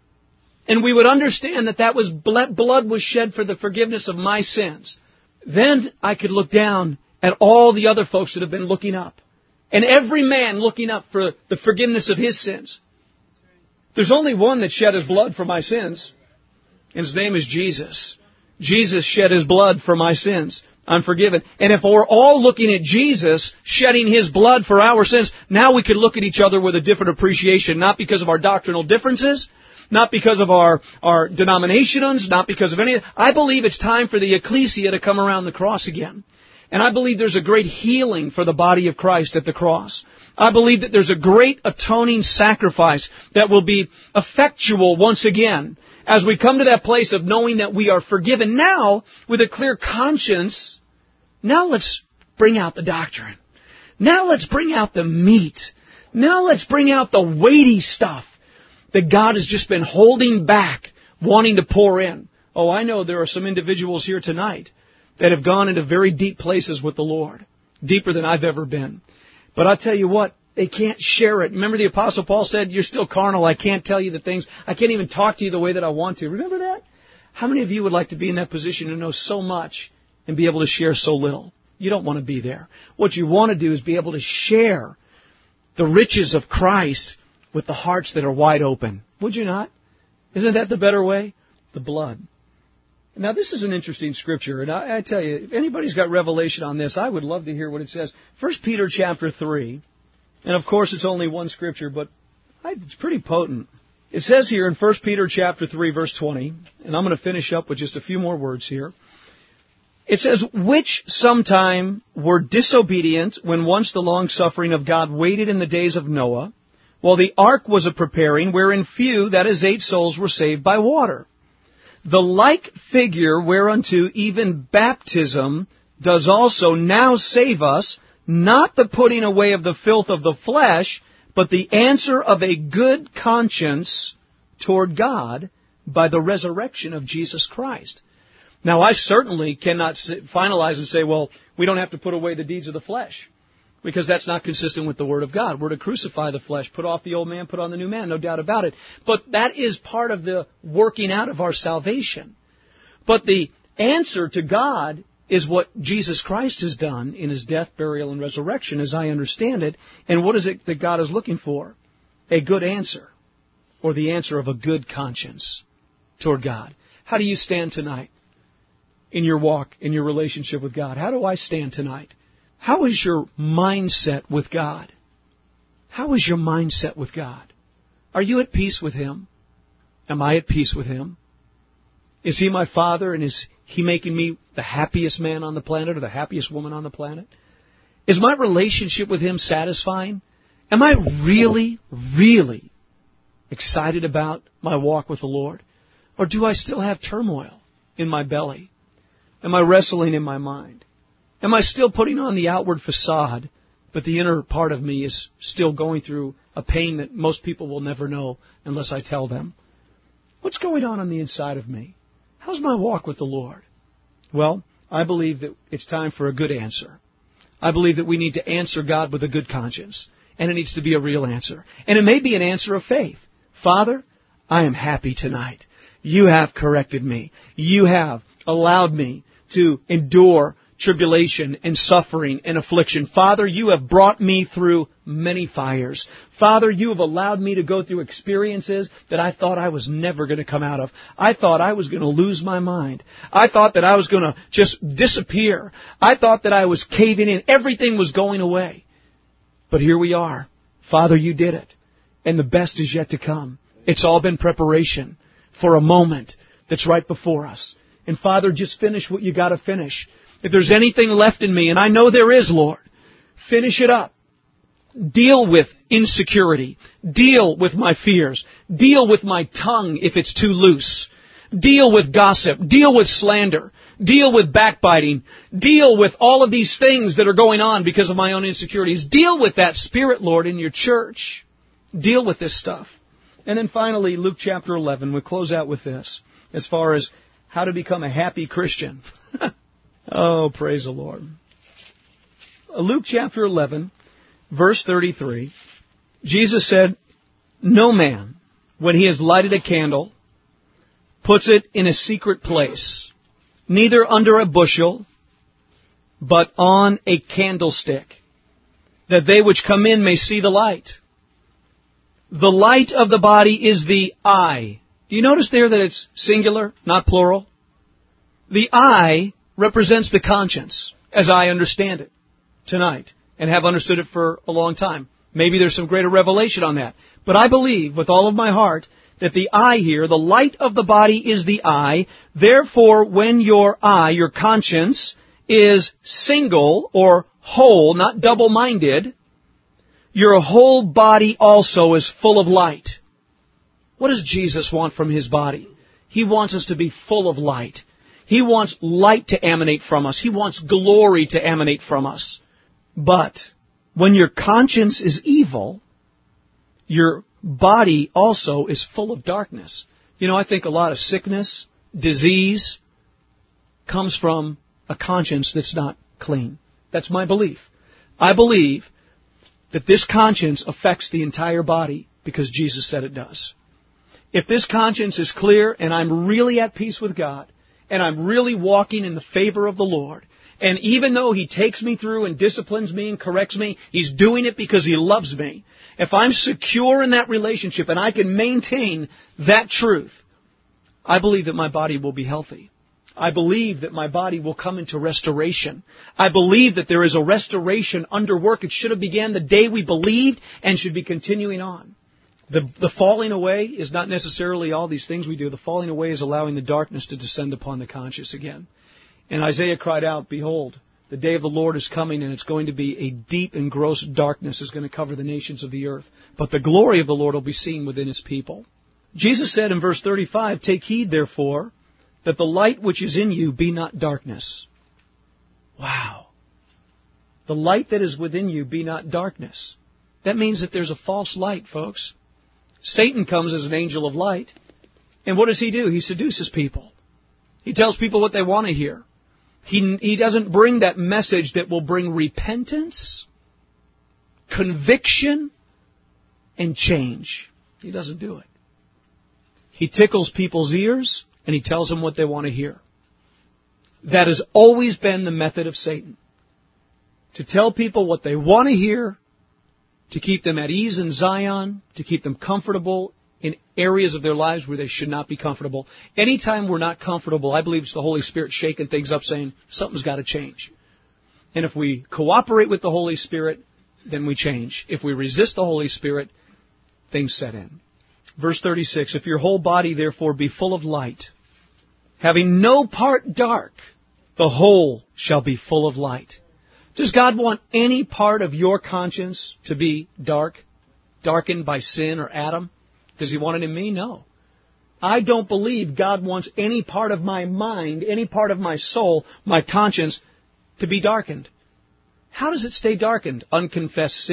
And we would understand that that was blood was shed for the forgiveness of my sins. Then I could look down at all the other folks that have been looking up. And every man looking up for the forgiveness of his sins. There's only one that shed His blood for my sins. And His name is Jesus. Jesus shed His blood for my sins. I'm forgiven. And if we're all looking at Jesus shedding His blood for our sins, now we can look at each other with a different appreciation. Not because of our doctrinal differences. Not because of our denominations. Not because of any... I believe it's time for the ecclesia to come around the cross again. And I believe there's a great healing for the body of Christ at the cross. I believe that there's a great atoning sacrifice that will be effectual once again as we come to that place of knowing that we are forgiven. Now, with a clear conscience, now let's bring out the doctrine. Now let's bring out the meat. Now let's bring out the weighty stuff that God has just been holding back, wanting to pour in. Oh, I know there are some individuals here tonight that have gone into very deep places with the Lord, deeper than I've ever been. But I'll tell you what, they can't share it. Remember the Apostle Paul said, you're still carnal, I can't tell you the things, I can't even talk to you the way that I want to. Remember that? How many of you would like to be in that position to know so much and be able to share so little? You don't want to be there. What you want to do is be able to share the riches of Christ with the hearts that are wide open. Would you not? Isn't that the better way? The blood. Now, this is an interesting scripture, and I tell you, if anybody's got revelation on this, I would love to hear what it says. 1 Peter chapter 3, and of course it's only one scripture, but it's pretty potent. It says here in 1 Peter chapter 3, verse 20, and I'm going to finish up with just a few more words here. It says, which sometime were disobedient when once the long-suffering of God waited in the days of Noah, while the ark was a-preparing, wherein few, that is 8 souls, were saved by water. The like figure whereunto even baptism does also now save us, not the putting away of the filth of the flesh, but the answer of a good conscience toward God by the resurrection of Jesus Christ. Now, I certainly cannot finalize and say, well, we don't have to put away the deeds of the flesh, because that's not consistent with the Word of God. We're to crucify the flesh, put off the old man, put on the new man, no doubt about it. But that is part of the working out of our salvation. But the answer to God is what Jesus Christ has done in His death, burial, and resurrection, as I understand it. And what is it that God is looking for? A good answer, or the answer of a good conscience toward God. How do you stand tonight in your walk, in your relationship with God? How do I stand tonight? How is your mindset with God? How is your mindset with God? Are you at peace with Him? Am I at peace with Him? Is He my Father, and is He making me the happiest man on the planet or the happiest woman on the planet? Is my relationship with Him satisfying? Am I really, really excited about my walk with the Lord? Or do I still have turmoil in my belly? Am I wrestling in my mind? Am I still putting on the outward facade, but the inner part of me is still going through a pain that most people will never know unless I tell them? What's going on the inside of me? How's my walk with the Lord? Well, I believe that it's time for a good answer. I believe that we need to answer God with a good conscience, and it needs to be a real answer. And it may be an answer of faith. Father, I am happy tonight. You have corrected me. You have allowed me to endure tribulation and suffering and affliction. Father, you have brought me through many fires. Father, you have allowed me to go through experiences that I thought I was never going to come out of. I thought I was going to lose my mind. I thought that I was going to just disappear. I thought that I was caving in. Everything was going away. But here we are. Father, you did it. And the best is yet to come. It's all been preparation for a moment that's right before us. And Father, just finish what you got to finish. If there's anything left in me, and I know there is, Lord, finish it up. Deal with insecurity. Deal with my fears. Deal with my tongue if it's too loose. Deal with gossip. Deal with slander. Deal with backbiting. Deal with all of these things that are going on because of my own insecurities. Deal with that spirit, Lord, in your church. Deal with this stuff. And then finally, Luke chapter 11. We'll close out with this as far as how to become a happy Christian. Oh, praise the Lord. Luke chapter 11, verse 33, Jesus said, "No man, when he has lighted a candle, puts it in a secret place, neither under a bushel, but on a candlestick, that they which come in may see the light. The light of the body is the eye." Do you notice there that it's singular, not plural? The eye represents the conscience, as I understand it tonight, and have understood it for a long time. Maybe there's some greater revelation on that. But I believe with all of my heart that the eye here, the light of the body is the eye. Therefore, when your eye, your conscience, is single or whole, not double-minded, your whole body also is full of light. What does Jesus want from His body? He wants us to be full of light. He wants light to emanate from us. He wants glory to emanate from us. But when your conscience is evil, your body also is full of darkness. You know, I think a lot of sickness, disease, comes from a conscience that's not clean. That's my belief. I believe that this conscience affects the entire body because Jesus said it does. If this conscience is clear and I'm really at peace with God, and I'm really walking in the favor of the Lord, and even though He takes me through and disciplines me and corrects me, He's doing it because He loves me. If I'm secure in that relationship and I can maintain that truth, I believe that my body will be healthy. I believe that my body will come into restoration. I believe that there is a restoration under work. It should have began the day we believed and should be continuing on. The falling away is not necessarily all these things we do. The falling away is allowing the darkness to descend upon the conscious again. And Isaiah cried out, "Behold, the day of the Lord is coming, and it's going to be a deep and gross darkness is going to cover the nations of the earth. But the glory of the Lord will be seen within His people." Jesus said in verse 35, "Take heed, therefore, that the light which is in you be not darkness." Wow. The light that is within you be not darkness. That means that there's a false light, folks. Satan comes as an angel of light. And what does he do? He seduces people. He tells people what they want to hear. He doesn't bring that message that will bring repentance, conviction, and change. He doesn't do it. He tickles people's ears, and he tells them what they want to hear. That has always been the method of Satan. To tell people what they want to hear, to keep them at ease in Zion, to keep them comfortable in areas of their lives where they should not be comfortable. Anytime we're not comfortable, I believe it's the Holy Spirit shaking things up, saying something's got to change. And if we cooperate with the Holy Spirit, then we change. If we resist the Holy Spirit, things set in. Verse 36, "If your whole body therefore be full of light, having no part dark, the whole shall be full of light." Does God want any part of your conscience to be dark, darkened by sin or Adam? Does He want it in me? No. I don't believe God wants any part of my mind, any part of my soul, my conscience, to be darkened. How does it stay darkened? Unconfessed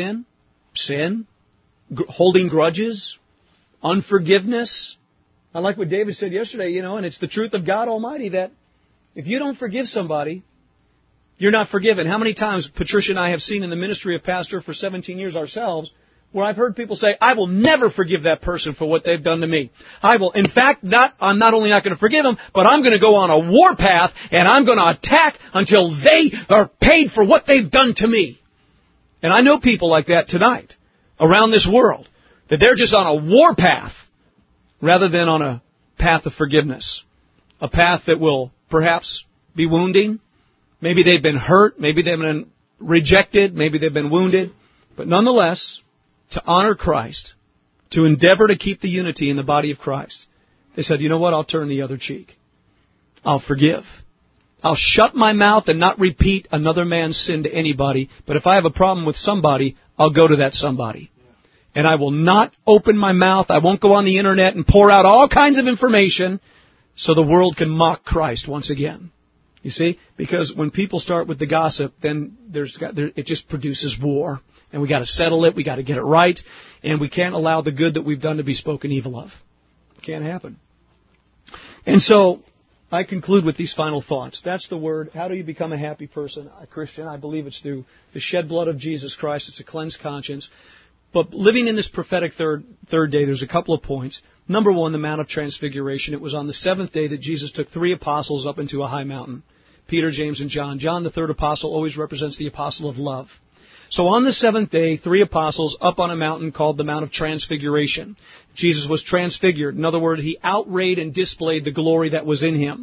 sin, holding grudges, unforgiveness. I like what David said yesterday, and it's the truth of God Almighty that if you don't forgive somebody, you're not forgiven. How many times Patricia and I have seen in the ministry of pastor for 17 years ourselves, where I've heard people say, "I will never forgive that person for what they've done to me. In fact, I'm not only not going to forgive them, but I'm going to go on a warpath and I'm going to attack until they are paid for what they've done to me." And I know people like that tonight around this world, that they're just on a warpath rather than on a path of forgiveness. A path that will perhaps be wounding. Maybe they've been hurt. Maybe they've been rejected. Maybe they've been wounded. But nonetheless, to honor Christ, to endeavor to keep the unity in the body of Christ, they said, "You know what? I'll turn the other cheek. I'll forgive. I'll shut my mouth and not repeat another man's sin to anybody. But if I have a problem with somebody, I'll go to that somebody. And I will not open my mouth. I won't go on the internet and pour out all kinds of information so the world can mock Christ once again." You see? Because when people start with the gossip, then it just produces war. And we got to settle it. We got to get it right. And we can't allow the good that we've done to be spoken evil of. It can't happen. And so I conclude with these final thoughts. That's the word. How do you become a happy person, a Christian? I believe it's through the shed blood of Jesus Christ. It's a cleansed conscience. But living in this prophetic third day, there's a couple of points. Number one, the Mount of Transfiguration. It was on the seventh day that Jesus took 3 apostles up into a high mountain. Peter, James, and John. John, the third apostle, always represents the apostle of love. So on the seventh day, 3 apostles up on a mountain called the Mount of Transfiguration. Jesus was transfigured. In other words, He outrayed and displayed the glory that was in Him.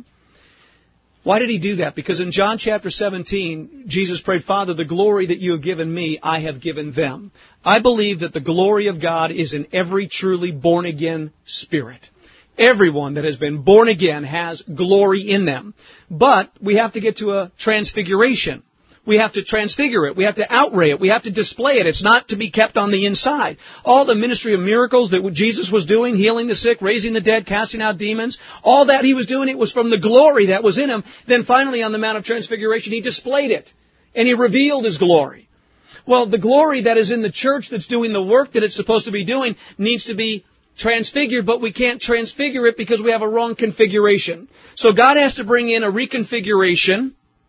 Why did He do that? Because in John chapter 17, Jesus prayed, "Father, the glory that you have given me, I have given them." I believe that the glory of God is in every truly born-again spirit. Everyone that has been born again has glory in them. But we have to get to a transfiguration. We have to transfigure it. We have to outray it. We have to display it. It's not to be kept on the inside. All the ministry of miracles that Jesus was doing, healing the sick, raising the dead, casting out demons, all that He was doing, it was from the glory that was in Him. Then finally on the Mount of Transfiguration, He displayed it. And He revealed His glory. Well, the glory that is in the church that's doing the work that it's supposed to be doing needs to be transfigured, but we can't transfigure it because we have a wrong configuration. So God has to bring in a reconfiguration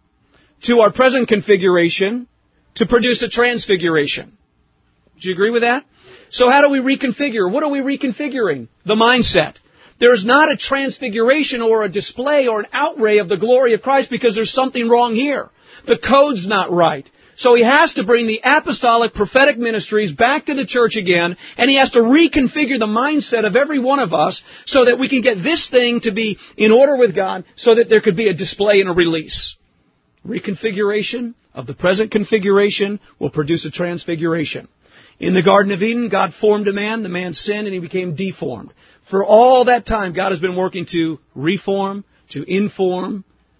to our present configuration to produce a transfiguration. Do you agree with that? So how do we reconfigure? What are we reconfiguring? The mindset. There's not a transfiguration or a display or an outray of the glory of Christ because there's something wrong here. The code's not right. So He has to bring the apostolic prophetic ministries back to the church again, and He has to reconfigure the mindset of every one of us so that we can get this thing to be in order with God so that there could be a display and a release. Reconfiguration of the present configuration will produce a transfiguration. In the Garden of Eden, God formed a man, the man sinned, and he became deformed. For all that time, God has been working to reform, to inform,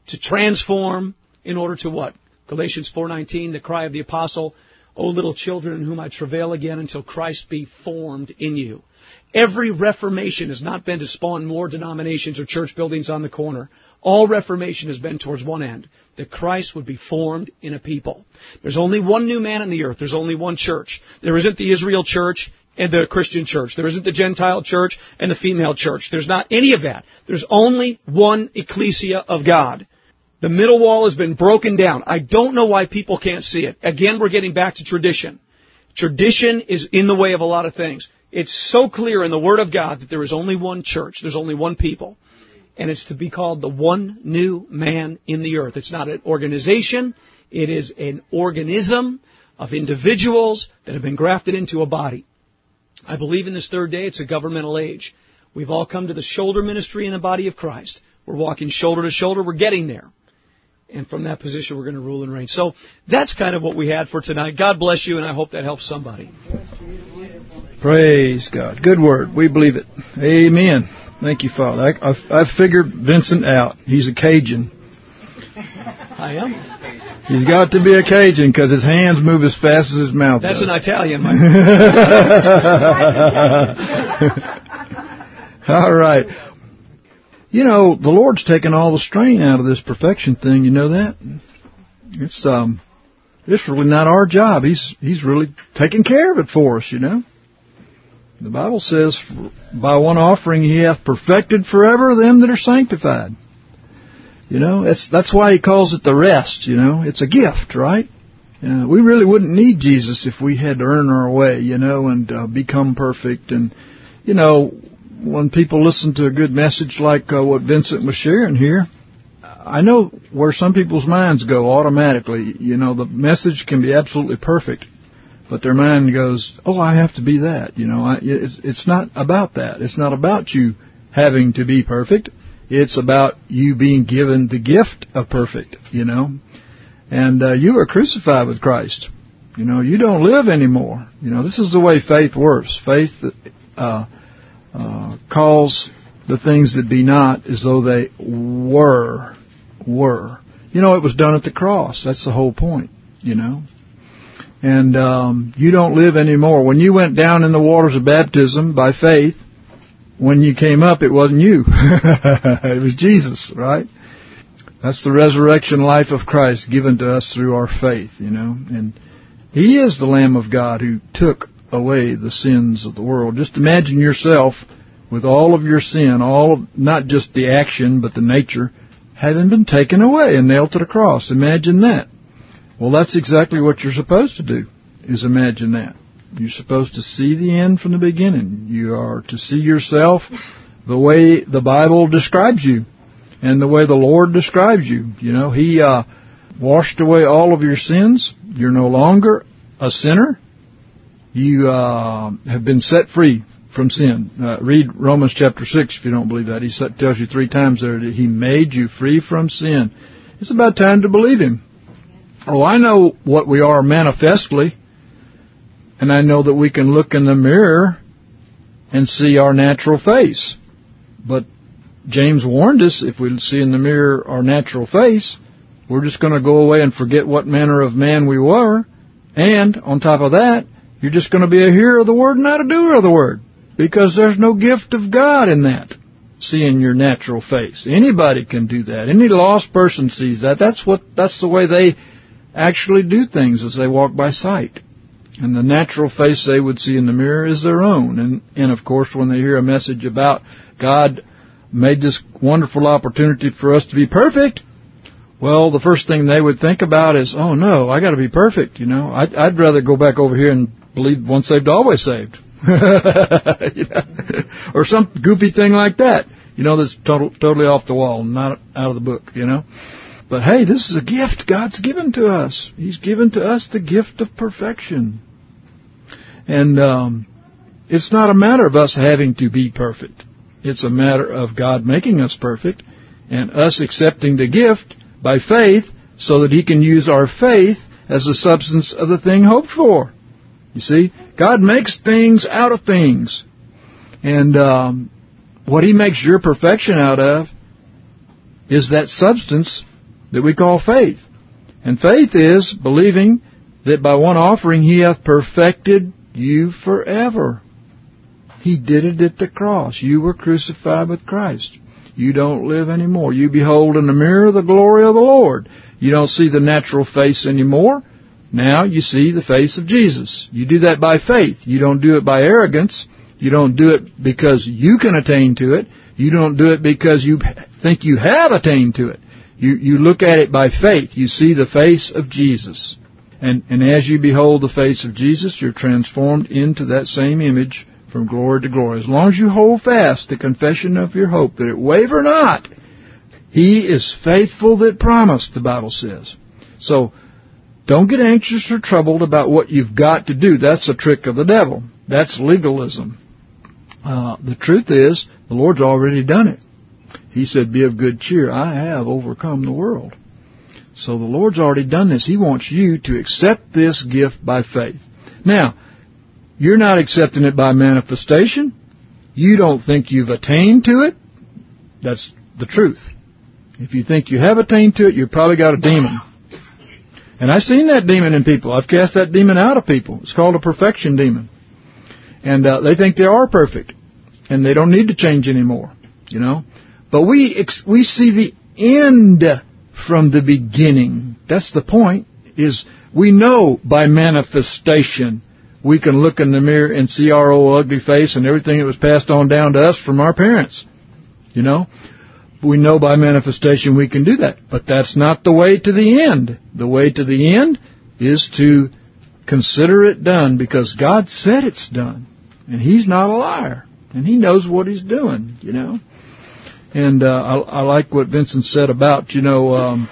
to transform in order to what? Galatians 4:19, the cry of the apostle, O little children in whom I travail again until Christ be formed in you. Every reformation has not been to spawn more denominations or church buildings on the corner. All reformation has been towards one end, that Christ would be formed in a people. There's only one new man on the earth. There's only one church. There isn't the Israel church and the Christian church. There isn't the Gentile church and the female church. There's not any of that. There's only one ecclesia of God. The middle wall has been broken down. I don't know why people can't see it. Again, we're getting back to tradition. Tradition is in the way of a lot of things. It's so clear in the Word of God that there is only one church. There's only one people. And it's to be called the one new man in the earth. It's not an organization. It is an organism of individuals that have been grafted into a body. I believe in this third day it's a governmental age. We've all come to the shoulder ministry in the body of Christ. We're walking shoulder to shoulder. We're getting there. And from that position, we're going to rule and reign. So that's kind of what we had for tonight. God bless you, and I hope that helps somebody. Praise God. Good word. We believe it. Amen. Thank you, Father. I figured Vincent out. He's a Cajun. I am. He's got to be a Cajun because his hands move as fast as his mouth That's does. an Italian, my All right. You know, the Lord's taken all the strain out of this perfection thing. You know that? It's really not our job. He's really taking care of it for us, you know. The Bible says, by one offering he hath perfected forever them that are sanctified. You know, that's why he calls it the rest, you know. It's a gift, right? We really wouldn't need Jesus if we had to earn our way, you know, and become perfect. And, you know, when people listen to a good message like what Vincent was sharing here, I know where some people's minds go automatically. You know, the message can be absolutely perfect, but their mind goes, oh, I have to be that. You know, it's not about that. It's not about you having to be perfect. It's about you being given the gift of perfect, you know. And you are crucified with Christ. You know, you don't live anymore. You know, this is the way faith works. Faith calls the things that be not as though they were. You know, it was done at the cross. That's the whole point, you know. And you don't live anymore. When you went down in the waters of baptism by faith, when you came up, it wasn't you. It was Jesus, right? That's the resurrection life of Christ given to us through our faith, you know. And He is the Lamb of God who took away the sins of the world. Just imagine yourself with all of your sin, not just the action, but the nature, having been taken away and nailed to the cross. Imagine that. Well, that's exactly what you're supposed to do, is imagine that. You're supposed to see the end from the beginning. You are to see yourself the way the Bible describes you and the way the Lord describes you. You know, He washed away all of your sins. You're no longer a sinner. You have been set free from sin. Read Romans chapter 6 if you don't believe that. He tells you 3 times there that He made you free from sin. It's about time to believe Him. Oh, I know what we are manifestly, and I know that we can look in the mirror and see our natural face. But James warned us, if we see in the mirror our natural face, we're just going to go away and forget what manner of man we were. And on top of that, you're just going to be a hearer of the Word and not a doer of the Word. Because there's no gift of God in that, seeing your natural face. Anybody can do that. Any lost person sees that. That's the way they actually do things, as they walk by sight. And the natural face they would see in the mirror is their own. And of course, when they hear a message about God made this wonderful opportunity for us to be perfect, well, the first thing they would think about is, oh no, I got to be perfect. You know, I'd rather go back over here and believe once saved, always saved. You know? Or some goofy thing like that. You know, that's totally off the wall, not out of the book, you know. But hey, this is a gift God's given to us. He's given to us the gift of perfection. And it's not a matter of us having to be perfect. It's a matter of God making us perfect and us accepting the gift by faith so that He can use our faith as the substance of the thing hoped for. You see, God makes things out of things. And what He makes your perfection out of is that substance that we call faith. And faith is believing that by one offering He hath perfected you forever. He did it at the cross. You were crucified with Christ. You don't live anymore. You behold in the mirror the glory of the Lord. You don't see the natural face anymore. Now you see the face of Jesus. You do that by faith. You don't do it by arrogance. You don't do it because you can attain to it. You don't do it because you think you have attained to it. You look at it by faith. You see the face of Jesus. And as you behold the face of Jesus, you're transformed into that same image from glory to glory. As long as you hold fast the confession of your hope, that it waver not. He is faithful that promised, the Bible says. So, don't get anxious or troubled about what you've got to do. That's a trick of the devil. That's legalism. The truth is, the Lord's already done it. He said, be of good cheer. I have overcome the world. So the Lord's already done this. He wants you to accept this gift by faith. Now, you're not accepting it by manifestation. You don't think you've attained to it. That's the truth. If you think you have attained to it, you've probably got a demon. And I've seen that demon in people. I've cast that demon out of people. It's called a perfection demon. And they think they are perfect. And they don't need to change anymore, you know. But we see the end from the beginning. That's the point, is we know by manifestation we can look in the mirror and see our old ugly face and everything that was passed on down to us from our parents, you know. We know by manifestation we can do that. But that's not the way to the end. The way to the end is to consider it done because God said it's done. And He's not a liar. And He knows what He's doing, you know. And I like what Vincent said about, you know,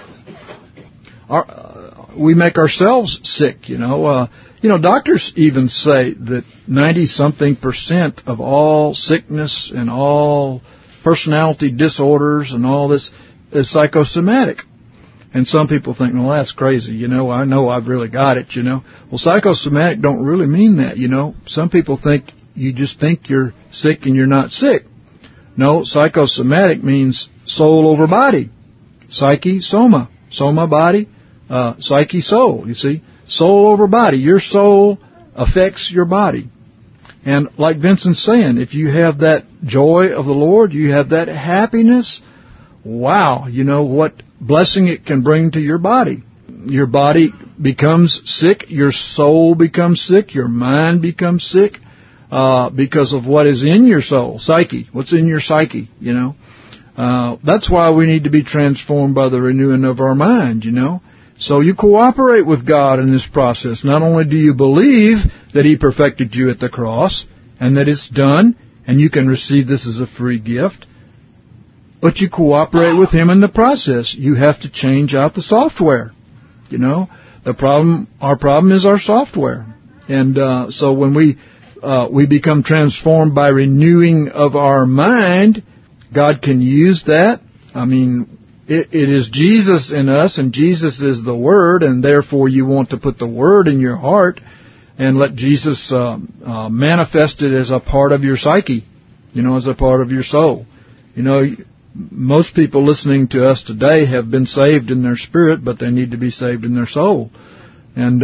we make ourselves sick, you know. Doctors even say that 90-something% of all sickness and all personality disorders and all this is psychosomatic. And some people think, well, that's crazy, you know. I know I've really got it, you know. Well, psychosomatic don't really mean that, you know. Some people think you just think you're sick and you're not sick. No, psychosomatic means soul over body. Psyche, soma. Soma, body. Psyche, soul, you see. Soul over body. Your soul affects your body. And like Vincent's saying, if you have that joy of the Lord, you have that happiness, wow, you know what blessing it can bring to your body. Your body becomes sick. Your soul becomes sick. Your mind becomes sick. Because of what is in your soul, psyche, what's in your psyche, you know. That's why we need to be transformed by the renewing of our mind, you know. So you cooperate with God in this process. Not only do you believe that He perfected you at the cross and that it's done and you can receive this as a free gift, but you cooperate with Him in the process. You have to change out the software, you know. Our problem is our software. And so when we become transformed by renewing of our mind, God can use that. I mean, it is Jesus in us, and Jesus is the Word, and therefore you want to put the Word in your heart and let Jesus manifest it as a part of your psyche, you know, as a part of your soul. You know, most people listening to us today have been saved in their spirit, but they need to be saved in their soul. And,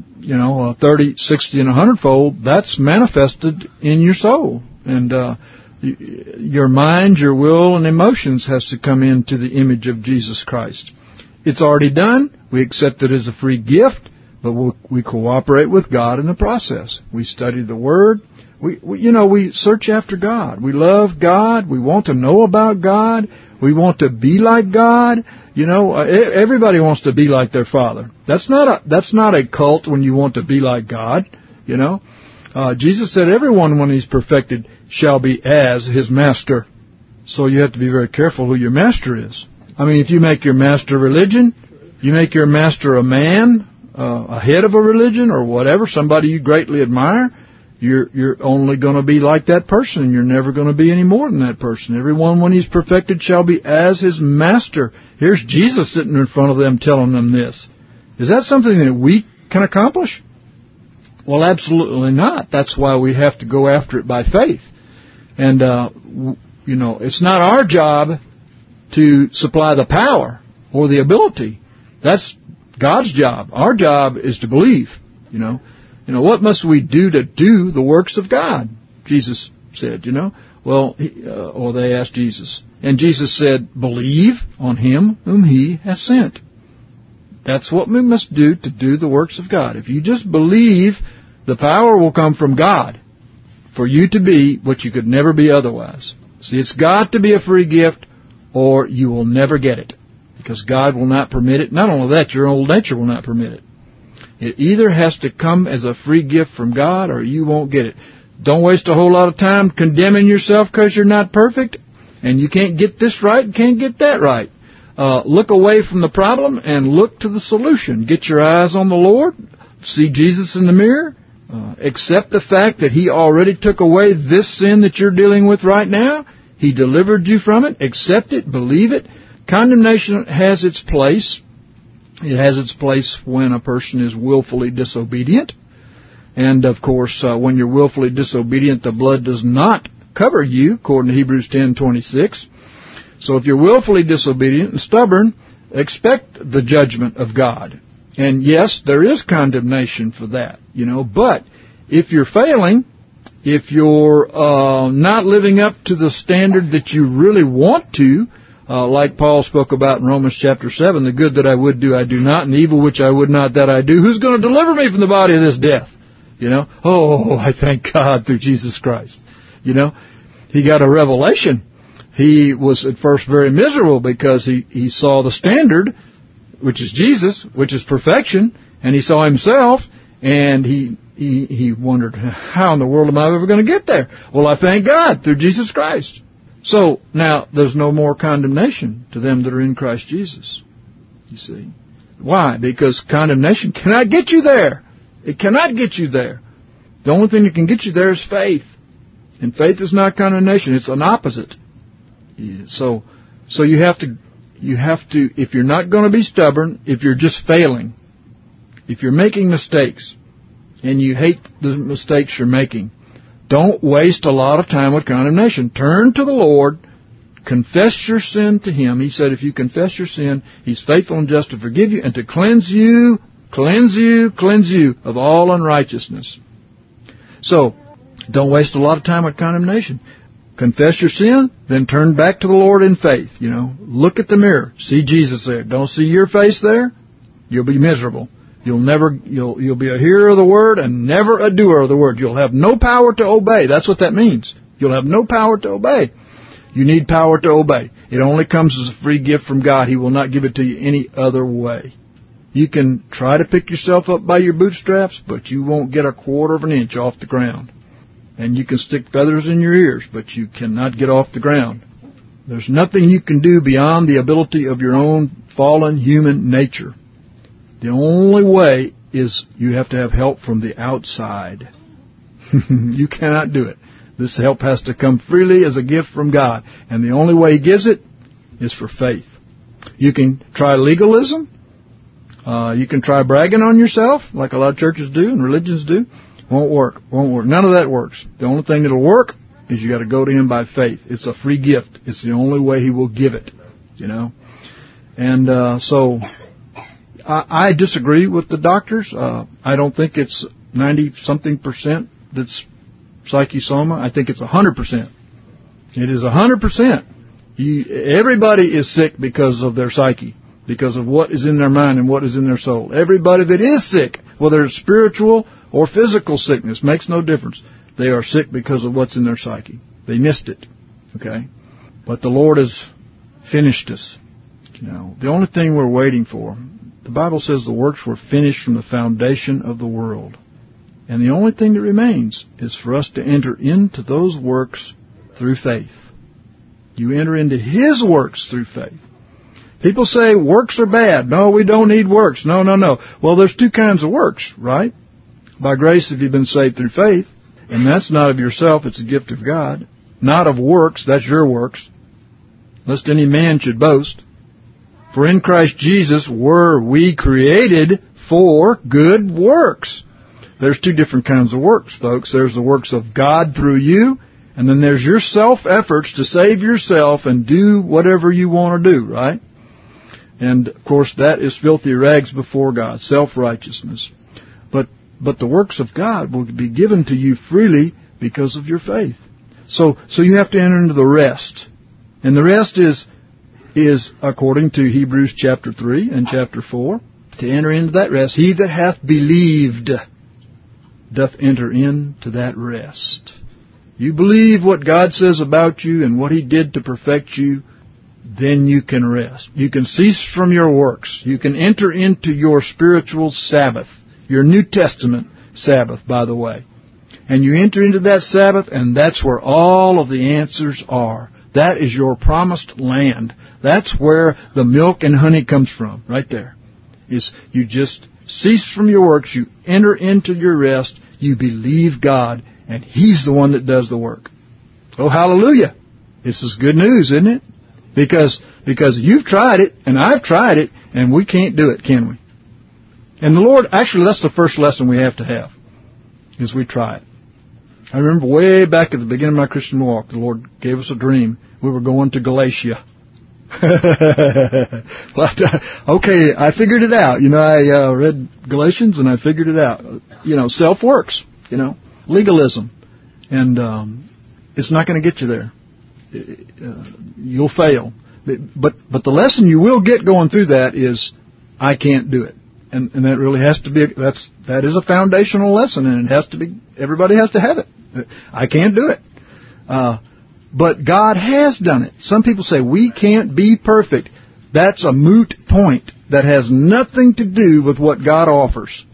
30, 60, and 100-fold, that's manifested in your soul. And your mind, your will, and emotions has to come into the image of Jesus Christ. It's already done. We accept it as a free gift, but we cooperate with God in the process. We study the Word. We search after God. We love God. We want to know about God. We want to be like God. You know, everybody wants to be like their Father. That's not a cult when you want to be like God, you know. Jesus said everyone, when he's perfected, shall be as his master. So you have to be very careful who your master is. I mean, if you make your master religion, you make your master a man, a head of a religion or whatever, somebody you greatly admire, you're only going to be like that person. You're never going to be any more than that person. Everyone, when he's perfected, shall be as his master. Here's Jesus sitting in front of them telling them this. Is that something that we can accomplish? Well, absolutely not. That's why we have to go after it by faith. And, it's not our job to supply the power. or the ability. That's God's job. Our job is to believe, what must we do to do the works of God? Jesus said, Well, or they asked Jesus. And Jesus said, believe on him whom he has sent. That's what we must do to do the works of God. If you just believe, the power will come from God for you to be what you could never be otherwise. See, it's got to be a free gift or you will never get it, because God will not permit it. Not only that, your old nature will not permit it. It either has to come as a free gift from God or you won't get it. Don't waste a whole lot of time condemning yourself because you're not perfect and you can't get this right and can't get that right. Look away from the problem and look to the solution. Get your eyes on the Lord. See Jesus in the mirror. Accept the fact that he already took away this sin that you're dealing with right now. He delivered you from it. Accept it. Believe it. Condemnation has its place. It has its place when a person is willfully disobedient. And, of course, when you're willfully disobedient, the blood does not cover you, according to Hebrews 10:26. So if you're willfully disobedient and stubborn, expect the judgment of God. And, yes, there is condemnation for that, But if you're failing, if you're not living up to the standard that you really want to, like Paul spoke about in Romans chapter 7, the good that I would do, I do not, and the evil which I would not, that I do. Who's going to deliver me from the body of this death? Oh, I thank God through Jesus Christ. He got a revelation. He was at first very miserable because he saw the standard, which is Jesus, which is perfection, and he saw himself, and he wondered, how in the world am I ever going to get there? Well, I thank God through Jesus Christ. So, now, there's no more condemnation to them that are in Christ Jesus, you see. Why? Because condemnation cannot get you there. It cannot get you there. The only thing that can get you there is faith. And faith is not condemnation. It's an opposite. So you have to, if you're not going to be stubborn, if you're just failing, if you're making mistakes, and you hate the mistakes you're making, don't waste a lot of time with condemnation. Turn to the Lord. Confess your sin to him. He said if you confess your sin, he's faithful and just to forgive you and to cleanse you of all unrighteousness. So, don't waste a lot of time with condemnation. Confess your sin, then turn back to the Lord in faith. Look at the mirror. See Jesus there. Don't see your face there. You'll be miserable. You'll be a hearer of the word and never a doer of the word. You'll have no power to obey. That's what that means. You'll have no power to obey. You need power to obey. It only comes as a free gift from God. He will not give it to you any other way. You can try to pick yourself up by your bootstraps, but you won't get a quarter of an inch off the ground. And you can stick feathers in your ears, but you cannot get off the ground. There's nothing you can do beyond the ability of your own fallen human nature. The only way is you have to have help from the outside. You cannot do it. This help has to come freely as a gift from God. And the only way he gives it is for faith. You can try legalism. You can try bragging on yourself, like a lot of churches do and religions do. Won't work. None of that works. The only thing that'll work is you got to go to him by faith. It's a free gift. It's the only way he will give it, And so I disagree with the doctors. I don't think it's 90-something% that's psychosoma. I think it's 100%. It is 100%. Everybody is sick because of their psyche, because of what is in their mind and what is in their soul. Everybody that is sick, whether it's spiritual or physical sickness, makes no difference. They are sick because of what's in their psyche. They missed it. Okay? But the Lord has finished us. The only thing we're waiting for, the Bible says the works were finished from the foundation of the world. And the only thing that remains is for us to enter into those works through faith. You enter into his works through faith. People say works are bad. No, we don't need works. No. Well, there's two kinds of works, right? By grace have you been saved through faith. And that's not of yourself. It's a gift of God. Not of works. That's your works. Lest any man should boast. For in Christ Jesus were we created for good works. There's two different kinds of works, folks. There's the works of God through you, and then there's your self-efforts to save yourself and do whatever you want to do, right? And, of course, that is filthy rags before God, self-righteousness. But the works of God will be given to you freely because of your faith. So you have to enter into the rest. And the rest is according to Hebrews chapter 3 and chapter 4. To enter into that rest, he that hath believed doth enter into that rest. You believe what God says about you and what He did to perfect you, then you can rest. You can cease from your works. You can enter into your spiritual Sabbath, your New Testament Sabbath, by the way. And you enter into that Sabbath, and that's where all of the answers are. That is your promised land. That's where the milk and honey comes from, right there. Is you just cease from your works, you enter into your rest, you believe God, and He's the one that does the work. Oh, hallelujah. This is good news, isn't it? Because you've tried it, and I've tried it, and we can't do it, can we? And the Lord, actually, that's the first lesson we have to have, is we try it. I remember way back at the beginning of my Christian walk, the Lord gave us a dream. We were going to Galatia. Okay, I figured it out. I read Galatians and I figured it out. Self-works, legalism. And it's not going to get you there. You'll fail. But the lesson you will get going through that is, I can't do it. And that really has to be, that is a foundational lesson, and it has to be, everybody has to have it. I can't do it. But God has done it. Some people say, we can't be perfect. That's a moot point. That has nothing to do with what God offers.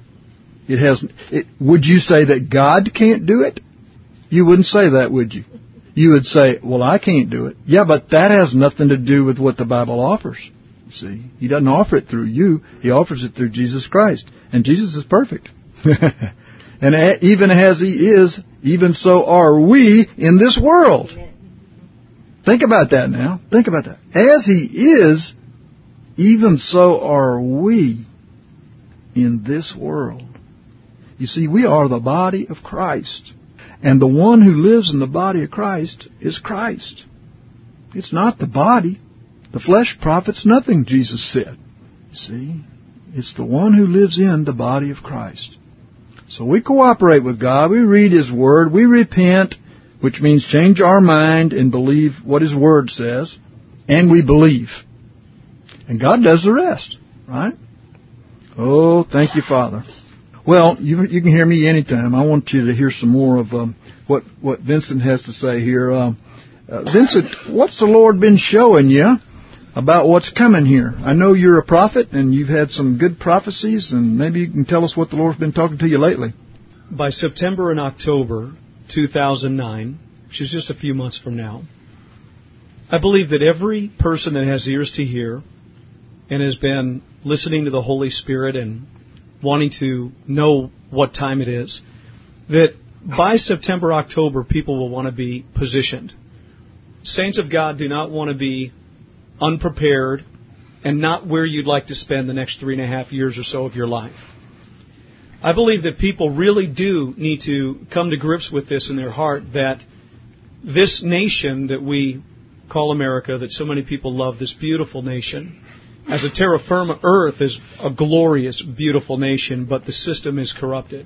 Would you say that God can't do it? You wouldn't say that, would you? You would say, well, I can't do it. Yeah, but that has nothing to do with what the Bible offers. See, He doesn't offer it through you. He offers it through Jesus Christ. And Jesus is perfect. And even as He is, even so are we in this world. Think about that now. Think about that. As He is, even so are we in this world. You see, we are the body of Christ. And the one who lives in the body of Christ is Christ. It's not the body. The flesh profits nothing, Jesus said. You see, it's the one who lives in the body of Christ. So we cooperate with God. We read His Word. We repent, which means change our mind and believe what His Word says. And we believe. And God does the rest, right? Oh, thank you, Father. Well, you can hear me anytime. I want you to hear some more of what Vincent has to say here. Vincent, what's the Lord been showing you about what's coming here? I know you're a prophet, and you've had some good prophecies, and maybe you can tell us what the Lord's been talking to you lately. By September and October 2009, which is just a few months from now, I believe that every person that has ears to hear and has been listening to the Holy Spirit and wanting to know what time it is, that by September, October, people will want to be positioned. Saints of God do not want to be unprepared and not where you'd like to spend the next 3.5 years or so of your life. I believe that people really do need to come to grips with this in their heart, that this nation that we call America, that so many people love, this beautiful nation, as a terra firma earth is a glorious, beautiful nation, but the system is corrupted.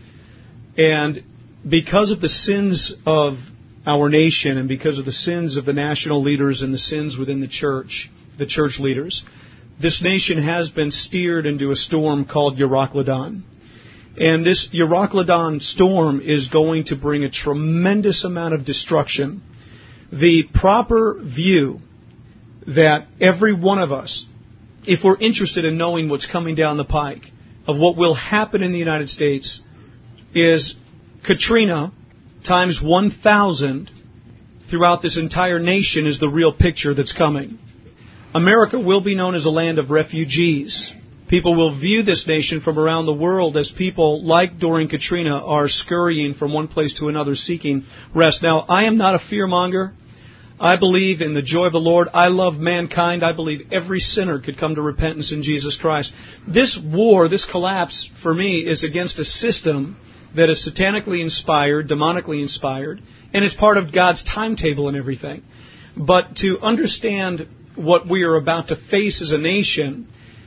And because of the sins of our nation and because of the sins of the national leaders and the sins within the church leaders, this nation has been steered into a storm called Euroclydon. And this Euroclydon storm is going to bring a tremendous amount of destruction. The proper view that every one of us, if we're interested in knowing what's coming down the pike of what will happen in the United States, is Katrina times 1,000 throughout this entire nation is the real picture that's coming. America will be known as a land of refugees. People will view this nation from around the world as people, like during Katrina, are scurrying from one place to another seeking rest. Now, I am not a fearmonger. I believe in the joy of the Lord. I love mankind. I believe every sinner could come to repentance in Jesus Christ. This war, this collapse, for me, is against a system that is satanically inspired, demonically inspired, and it's part of God's timetable and everything. But to understand what we are about to face as a nation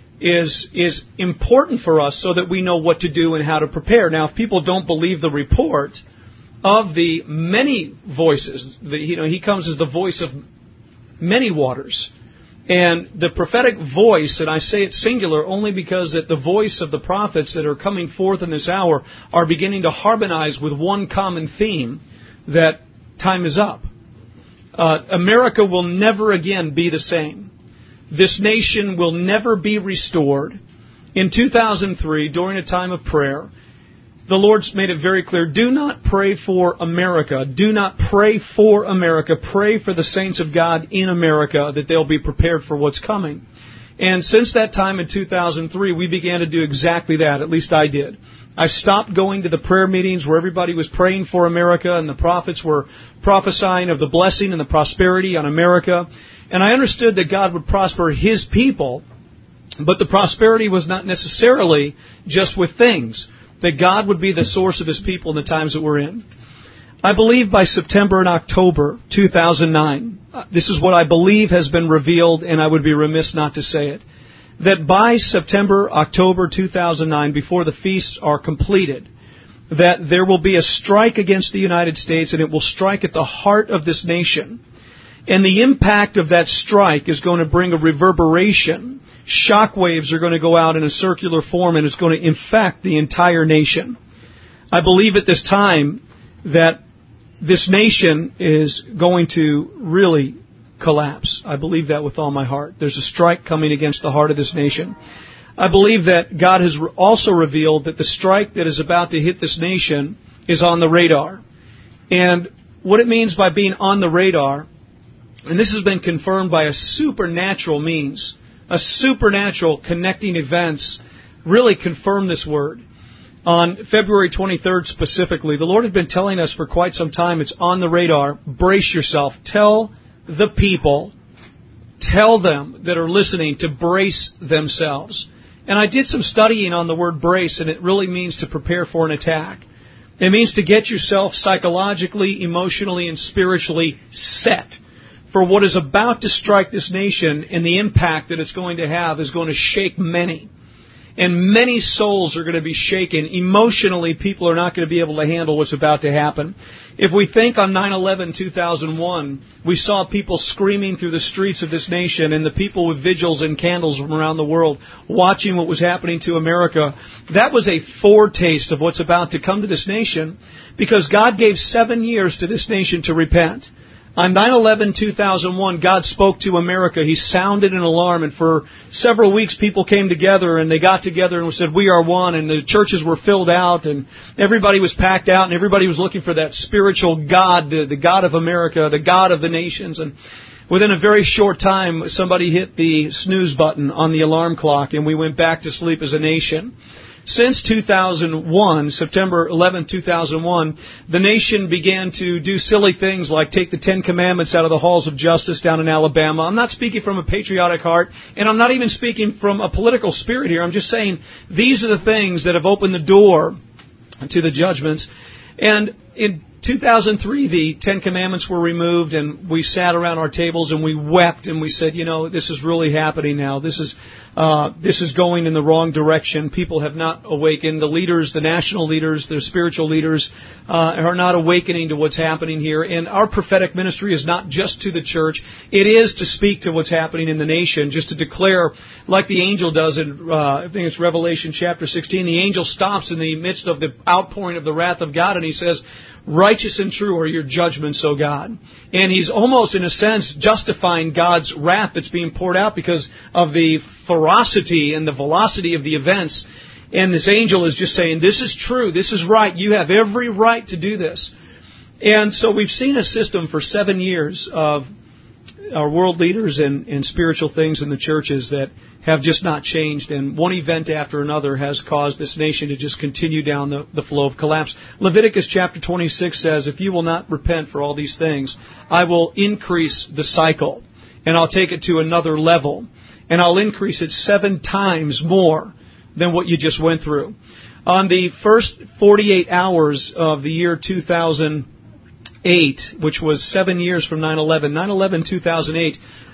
is important for us so that we know what to do and how to prepare. Now, if people don't believe the report of the many voices, he comes as the voice of many waters. And the prophetic voice, and I say it singular only because that the voice of the prophets that are coming forth in this hour are beginning to harmonize with one common theme, that time is up. America will never again be the same. This nation will never be restored. In 2003, during a time of prayer, the Lord's made it very clear, do not pray for America. Do not pray for America. Pray for the saints of God in America, that they'll be prepared for what's coming. And since that time in 2003, we began to do exactly that. At least I did. I stopped going to the prayer meetings where everybody was praying for America and the prophets were prophesying of the blessing and the prosperity on America. And I understood that God would prosper His people, but the prosperity was not necessarily just with things. That God would be the source of His people in the times that we're in. I believe by September and October 2009, this is what I believe has been revealed, and I would be remiss not to say it, that by September, October 2009, before the feasts are completed, that there will be a strike against the United States, and it will strike at the heart of this nation. And the impact of that strike is going to bring a reverberation. Shock waves are going to go out in a circular form, and it's going to infect the entire nation. I believe at this time that this nation is going to really collapse. I believe that with all my heart. There's a strike coming against the heart of this nation. I believe that God has also revealed that the strike that is about to hit this nation is on the radar. And what it means by being on the radar, and this has been confirmed by a supernatural means, a supernatural connecting events really confirm this word. On February 23rd specifically, the Lord had been telling us for quite some time, it's on the radar. Brace yourself. Tell the people, tell them that are listening to brace themselves. And I did some studying on the word brace, and it really means to prepare for an attack. It means to get yourself psychologically, emotionally, and spiritually set for what is about to strike this nation, and the impact that it's going to have is going to shake many. And many souls are going to be shaken. Emotionally, people are not going to be able to handle what's about to happen. If we think on 9/11/2001, we saw people screaming through the streets of this nation, and the people with vigils and candles from around the world watching what was happening to America. That was a foretaste of what's about to come to this nation, because God gave 7 years to this nation to repent. On 9/11/2001, God spoke to America. He sounded an alarm, and for several weeks people came together, and they got together and said, we are one, and the churches were filled out, and everybody was packed out, and everybody was looking for that spiritual God, the God of America, the God of the nations. And within a very short time, somebody hit the snooze button on the alarm clock, and we went back to sleep as a nation. Since 2001, September 11, 2001, the nation began to do silly things like take the Ten Commandments out of the halls of justice down in Alabama. I'm not speaking from a patriotic heart, and I'm not even speaking from a political spirit here. I'm just saying these are the things that have opened the door to the judgments. And in 2003, the Ten Commandments were removed, and we sat around our tables and we wept, and we said, this is really happening now. This is going in the wrong direction. People have not awakened. The leaders, the national leaders, the spiritual leaders, are not awakening to what's happening here. And our prophetic ministry is not just to the church. It is to speak to what's happening in the nation, just to declare, like the angel does in, I think it's Revelation chapter 16. The angel stops in the midst of the outpouring of the wrath of God, and he says, righteous and true are your judgments, O God. And he's almost, in a sense, justifying God's wrath that's being poured out because of the ferocity and the velocity of the events. And this angel is just saying, this is true, this is right, you have every right to do this. And so we've seen a system for 7 years of our world leaders and spiritual things in the churches that have just not changed, and one event after another has caused this nation to just continue down the flow of collapse. Leviticus chapter 26 says, if you will not repent for all these things, I will increase the cycle, and I'll take it to another level, and I'll increase it 7 times more than what you just went through. On the first 48 hours of the year 2008, which was 7 years from 9/11, 9/11/2008,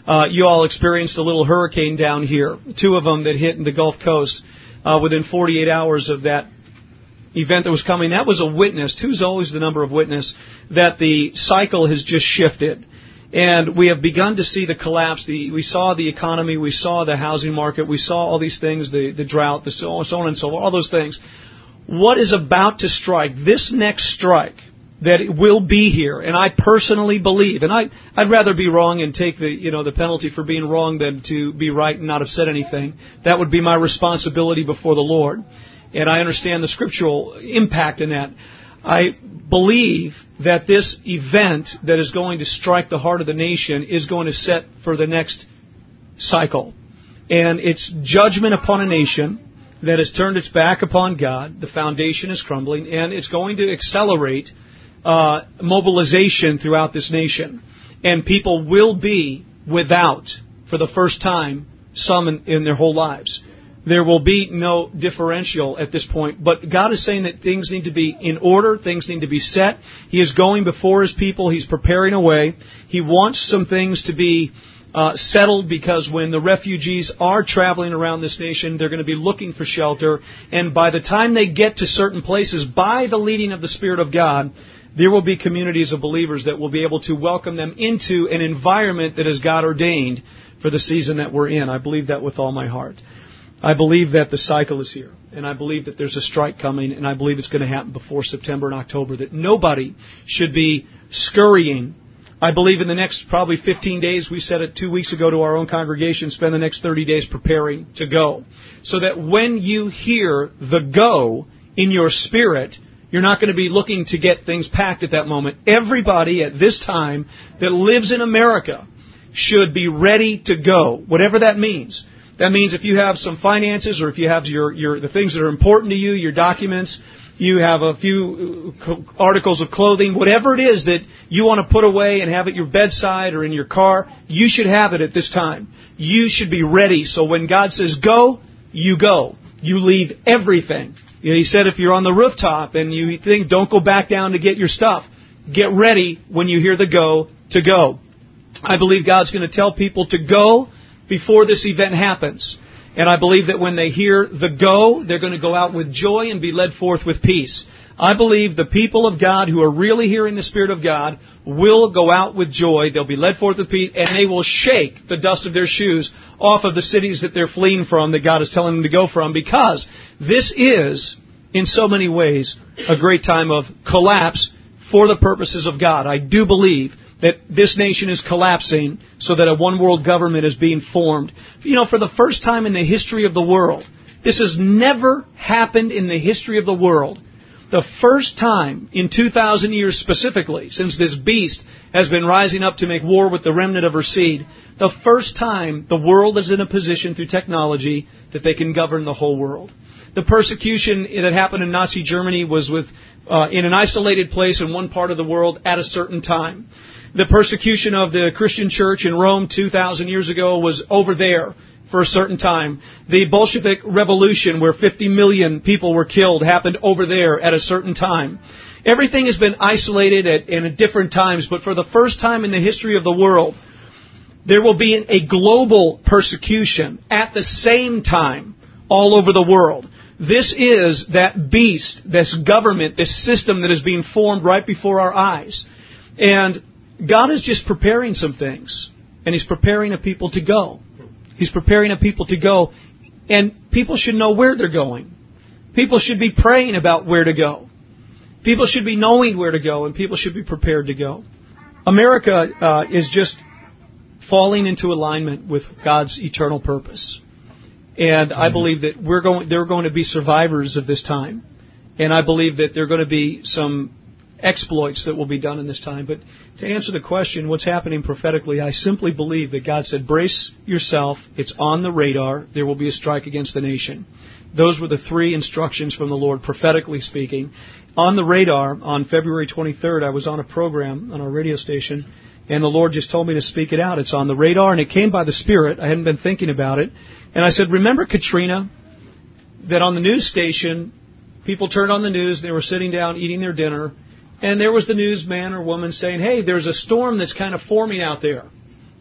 You all experienced a little hurricane down here, 2 of them that hit in the Gulf Coast within 48 hours of that event that was coming. That was a witness. 2 is always the number of witness that the cycle has just shifted. And we have begun to see the collapse. We saw the economy. We saw the housing market. We saw all these things, the drought, so on and so on, all those things. What is about to strike, this next strike, that it will be here, and I personally believe, and I'd rather be wrong and take the penalty for being wrong than to be right and not have said anything. That would be my responsibility before the Lord. And I understand the scriptural impact in that. I believe that this event that is going to strike the heart of the nation is going to set for the next cycle. And it's judgment upon a nation that has turned its back upon God. The foundation is crumbling, and it's going to accelerate mobilization throughout this nation. And people will be without, for the first time, some in their whole lives. There will be no differential at this point. But God is saying that things need to be in order. Things need to be set. He is going before His people. He's preparing a way. He wants some things to be settled, because when the refugees are traveling around this nation, they're going to be looking for shelter. And by the time they get to certain places, by the leading of the Spirit of God, there will be communities of believers that will be able to welcome them into an environment that is God ordained for the season that we're in. I believe that with all my heart. I believe that the cycle is here, and I believe that there's a strike coming, and I believe it's going to happen before September and October, that nobody should be scurrying. I believe in the next probably 15 days, we said it 2 weeks ago to our own congregation, spend the next 30 days preparing to go. So that when you hear the go in your spirit, you're not going to be looking to get things packed at that moment. Everybody at this time that lives in America should be ready to go, whatever that means. That means if you have some finances, or if you have the things that are important to you, your documents, you have a few articles of clothing, whatever it is that you want to put away and have at your bedside or in your car, you should have it at this time. You should be ready. So when God says go, you go. You leave everything. He said if you're on the rooftop and you think don't go back down to get your stuff, get ready when you hear the go to go. I believe God's going to tell people to go before this event happens. And I believe that when they hear the go, they're going to go out with joy and be led forth with peace. I believe the people of God who are really hearing the Spirit of God will go out with joy. They'll be led forth with peace, and they will shake the dust of their shoes off of the cities that they're fleeing from, that God is telling them to go from, because this is, in so many ways, a great time of collapse for the purposes of God. I do believe that this nation is collapsing so that a one-world government is being formed. For the first time in the history of the world, this has never happened in the history of the world. The first time in 2,000 years specifically, since this beast has been rising up to make war with the remnant of her seed, the first time the world is in a position through technology that they can govern the whole world. The persecution that happened in Nazi Germany was in an isolated place in one part of the world at a certain time. The persecution of the Christian church in Rome 2,000 years ago was over there for a certain time. The Bolshevik Revolution, where 50 million people were killed, happened over there at a certain time. Everything has been isolated at different times, but for the first time in the history of the world, there will be a global persecution at the same time all over the world. This is that beast, this government, this system that is being formed right before our eyes. And God is just preparing some things, and He's preparing a people to go. He's preparing a people to go, and people should know where they're going. People should be praying about where to go. People should be knowing where to go, and people should be prepared to go. America is just falling into alignment with God's eternal purpose. And I believe that there are going to be survivors of this time. And I believe that there are going to be some exploits that will be done in this time. But to answer the question, what's happening prophetically, I simply believe that God said, brace yourself. It's on the radar. There will be a strike against the nation. Those were the 3 instructions from the Lord, prophetically speaking. On the radar, on February 23rd, I was on a program on our radio station, and the Lord just told me to speak it out. It's on the radar, and it came by the Spirit. I hadn't been thinking about it. And I said, remember Katrina? That on the news station, people turned on the news, and they were sitting down eating their dinner, and there was the newsman or woman saying, hey, there's a storm that's kind of forming out there.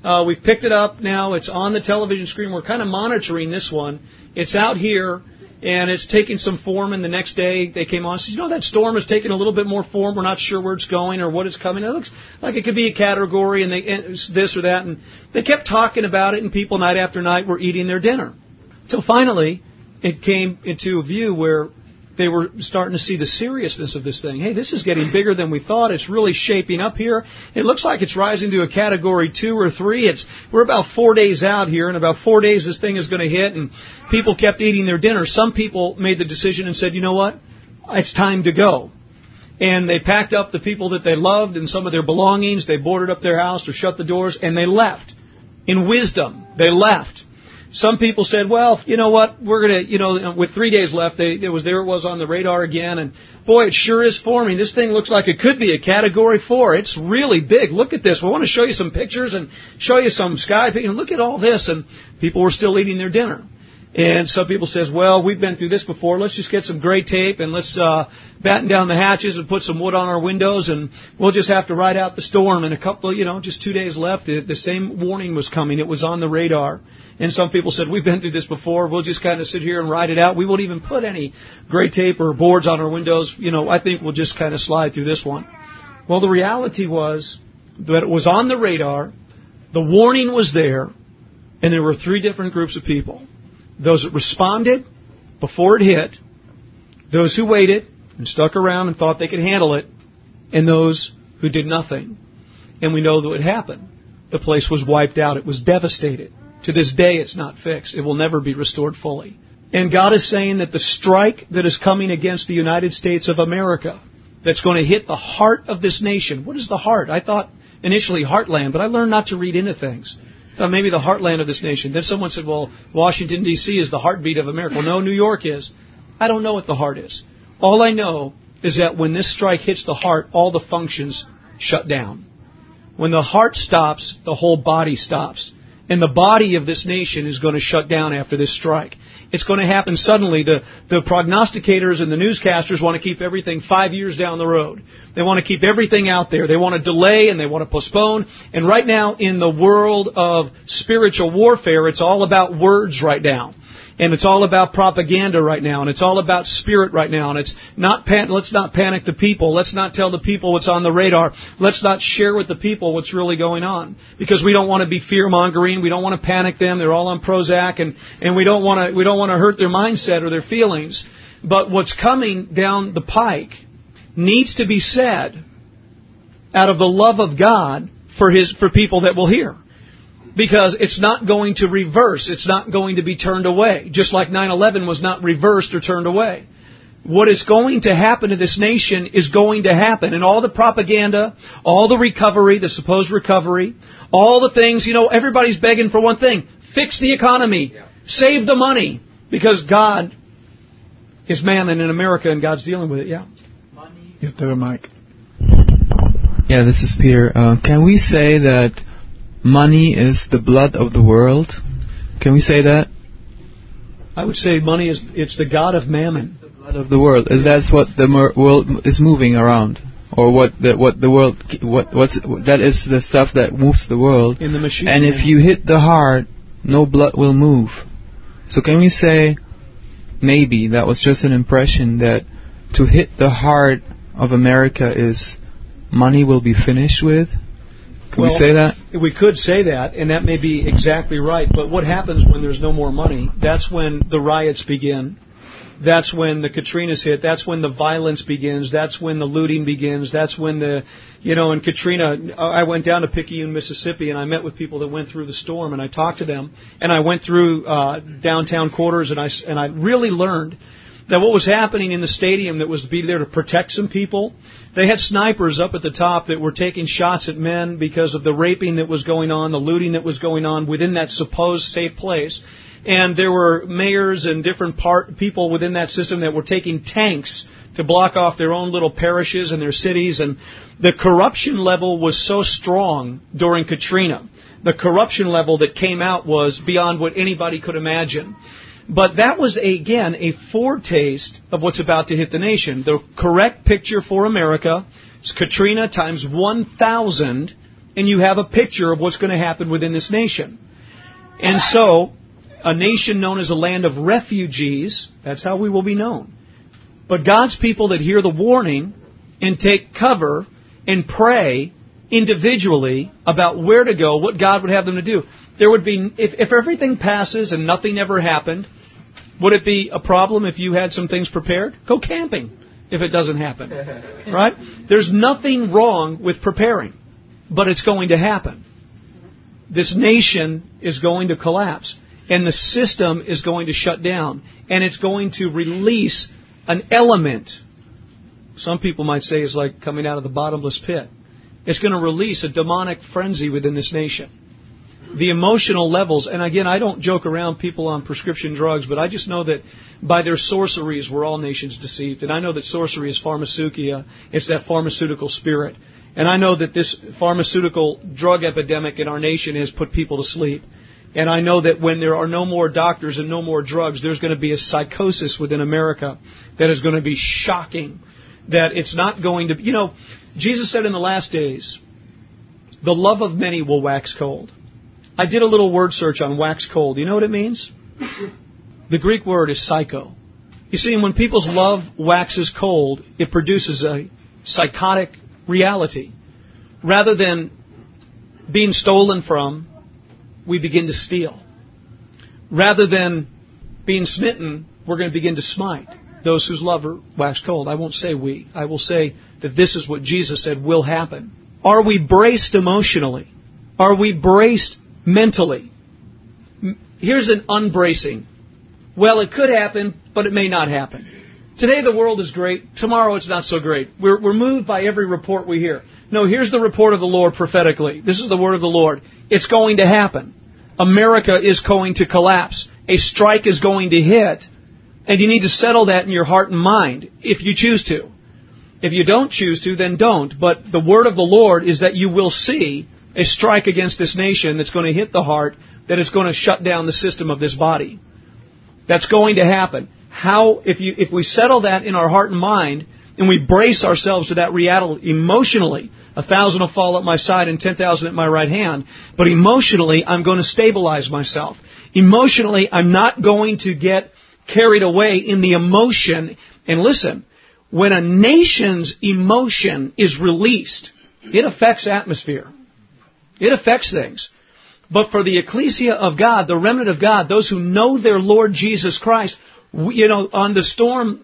We've picked it up now. It's on the television screen. We're kind of monitoring this one. It's out here, and it's taking some form. And the next day they came on and said, that storm is taking a little bit more form. We're not sure where it's going or what it's coming. It looks like it could be a category and it's this or that. And they kept talking about it, and people night after night were eating their dinner. Till finally it came into view where they were starting to see the seriousness of this thing. Hey, this is getting bigger than we thought. It's really shaping up here. It looks like it's rising to a Category 2 or 3. We're about 4 days out here. In about 4 days, this thing is going to hit. And people kept eating their dinner. Some people made the decision and said, you know what? It's time to go. And they packed up the people that they loved and some of their belongings. They boarded up their house or shut the doors, and they left. In wisdom, they left. Some people said, well, you know what, we're going to, with 3 days left, it was on the radar again, and boy, it sure is forming. This thing looks like it could be a Category 4. It's really big. Look at this. We want to show you some pictures and show you some sky. Look at all this, and people were still eating their dinner. And some people says, well, we've been through this before. Let's just get some gray tape and let's batten down the hatches and put some wood on our windows, and we'll just have to ride out the storm. And a couple, just 2 days left, the same warning was coming. It was on the radar. And some people said, we've been through this before. We'll just kind of sit here and ride it out. We won't even put any gray tape or boards on our windows. I think we'll just kind of slide through this one. Well, the reality was that it was on the radar. The warning was there. And there were 3 different groups of people. Those that responded before it hit, those who waited and stuck around and thought they could handle it, and those who did nothing. And we know that what happened. The place was wiped out. It was devastated. To this day, it's not fixed. It will never be restored fully. And God is saying that the strike that is coming against the United States of America, that's going to hit the heart of this nation. What is the heart? I thought initially heartland, but I learned not to read into things. I thought maybe the heartland of this nation. Then someone said, well, Washington, D.C. is the heartbeat of America. Well, no, New York is. I don't know what the heart is. All I know is that when this strike hits the heart, all the functions shut down. When the heart stops, the whole body stops. And the body of this nation is going to shut down after this strike. It's going to happen suddenly. The prognosticators and the newscasters want to keep everything 5 years down the road. They want to keep everything out there. They want to delay and they want to postpone. And right now, in the world of spiritual warfare, it's all about words right now. And it's all about propaganda right now, and it's all about spirit right now, and it's not let's not panic the people. Let's not tell the people what's on the radar. Let's not share with the people what's really going on, because we don't want to be fear-mongering. We don't want to panic them. They're all on Prozac, and we don't want to hurt their mindset or their feelings. But what's coming down the pike needs to be said out of the love of God for people that will hear. Because it's not going to reverse. It's not going to be turned away. Just like 9/11 was not reversed or turned away. What is going to happen to this nation is going to happen. And all the propaganda, all the recovery, the supposed recovery, all the things, everybody's begging for one thing. Fix the economy. Save the money. Because God is manning in America and God's dealing with it. Yeah. Get there, Mike. Yeah, this is Peter. Can we say that money is the blood of the world? Can we say that? I would say money it's the god of mammon. It's the blood of the world. That's what the world is moving around, or that is the stuff that moves the world. In the machine. And if you hit the heart, no blood will move. So can we say maybe that was just an impression that to hit the heart of America is money will be finished with? Can we say that? We could say that, and that may be exactly right. But what happens when there's no more money? That's when the riots begin. That's when the Katrinas hit. That's when the violence begins. That's when the looting begins. That's when in Katrina, I went down to Picayune, Mississippi, and I met with people that went through the storm, and I talked to them. And I went through downtown quarters, and I really learned that what was happening in the stadium that was to be there to protect some people, they had snipers up at the top that were taking shots at men because of the raping that was going on, the looting that was going on within that supposed safe place. And there were mayors and different people within that system that were taking tanks to block off their own little parishes and their cities. And the corruption level was so strong during Katrina. The corruption level that came out was beyond what anybody could imagine. But that was, again, a foretaste of what's about to hit the nation. The correct picture for America is Katrina times 1,000 and you have a picture of what's going to happen within this nation. And so, a nation known as a land of refugees, that's how we will be known. But God's people that hear the warning and take cover and pray individually about where to go, what God would have them to do. There would be, if everything passes and nothing ever happened, would it be a problem if you had some things prepared? Go camping if it doesn't happen. Right? There's nothing wrong with preparing, but it's going to happen. This nation is going to collapse, and the system is going to shut down, and it's going to release an element. Some people might say it's like coming out of the bottomless pit. It's going to release a demonic frenzy within this nation. The emotional levels, and again, I don't joke around people on prescription drugs, but I just know that by their sorceries were all nations deceived. And I know that sorcery is pharmakeia. It's that pharmaceutical spirit. And I know that this pharmaceutical drug epidemic in our nation has put people to sleep. And I know that when there are no more doctors and no more drugs, there's going to be a psychosis within America that is going to be shocking. That it's not going to... You know, Jesus said in the last days, the love of many will wax cold. I did a little word search on wax cold. You know what it means? The Greek word is psycho. You see, when people's love waxes cold, it produces a psychotic reality. Rather than being stolen from, we begin to steal. Rather than being smitten, we're going to begin to smite those whose love are wax cold. I won't say we. I will say that this is what Jesus said will happen. Are we braced emotionally? Are we braced mentally? Here's an unbracing. Well, it could happen, but it may not happen. Today the world is great. Tomorrow it's not so great. We're moved by every report we hear. No, here's the report of the Lord prophetically. This is the word of the Lord. It's going to happen. America is going to collapse. A strike is going to hit. And you need to settle that in your heart and mind if you choose to. If you don't choose to, then don't. But the word of the Lord is that you will see a strike against this nation that's going to hit the heart, that is going to shut down the system of this body. That's going to happen. How, if we settle that in our heart and mind, and we brace ourselves to that reality emotionally, 1,000 will fall at my side and 10,000 at my right hand, but emotionally, I'm going to stabilize myself. Emotionally, I'm not going to get carried away in the emotion. And listen, when a nation's emotion is released, it affects atmosphere. It affects things. But for the ecclesia of God, the remnant of God, those who know their Lord Jesus Christ, on the storm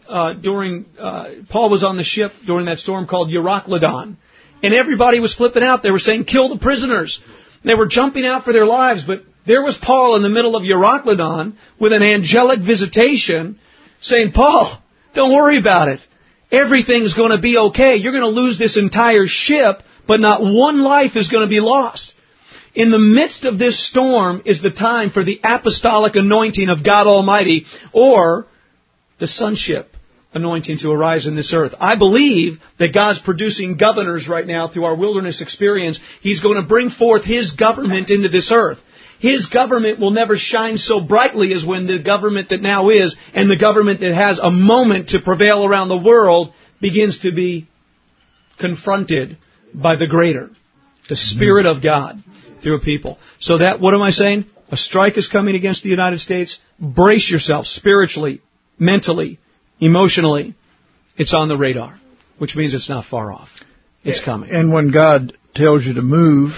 Paul was on the ship during that storm called Euroclydon, and everybody was flipping out. They were saying, kill the prisoners. They were jumping out for their lives, but there was Paul in the middle of Euroclydon with an angelic visitation saying, Paul, don't worry about it. Everything's going to be okay. You're going to lose this entire ship, but not one life is going to be lost. In the midst of this storm is the time for the apostolic anointing of God Almighty, or the sonship anointing to arise in this earth. I believe that God's producing governors right now through our wilderness experience. He's going to bring forth His government into this earth. His government will never shine so brightly as when the government that now is, and the government that has a moment to prevail around the world, begins to be confronted by the greater, the Spirit of God, through a people. So that, what am I saying? A strike is coming against the United States. Brace yourself spiritually, mentally, emotionally. It's on the radar, which means it's not far off. It's coming. And when God tells you to move,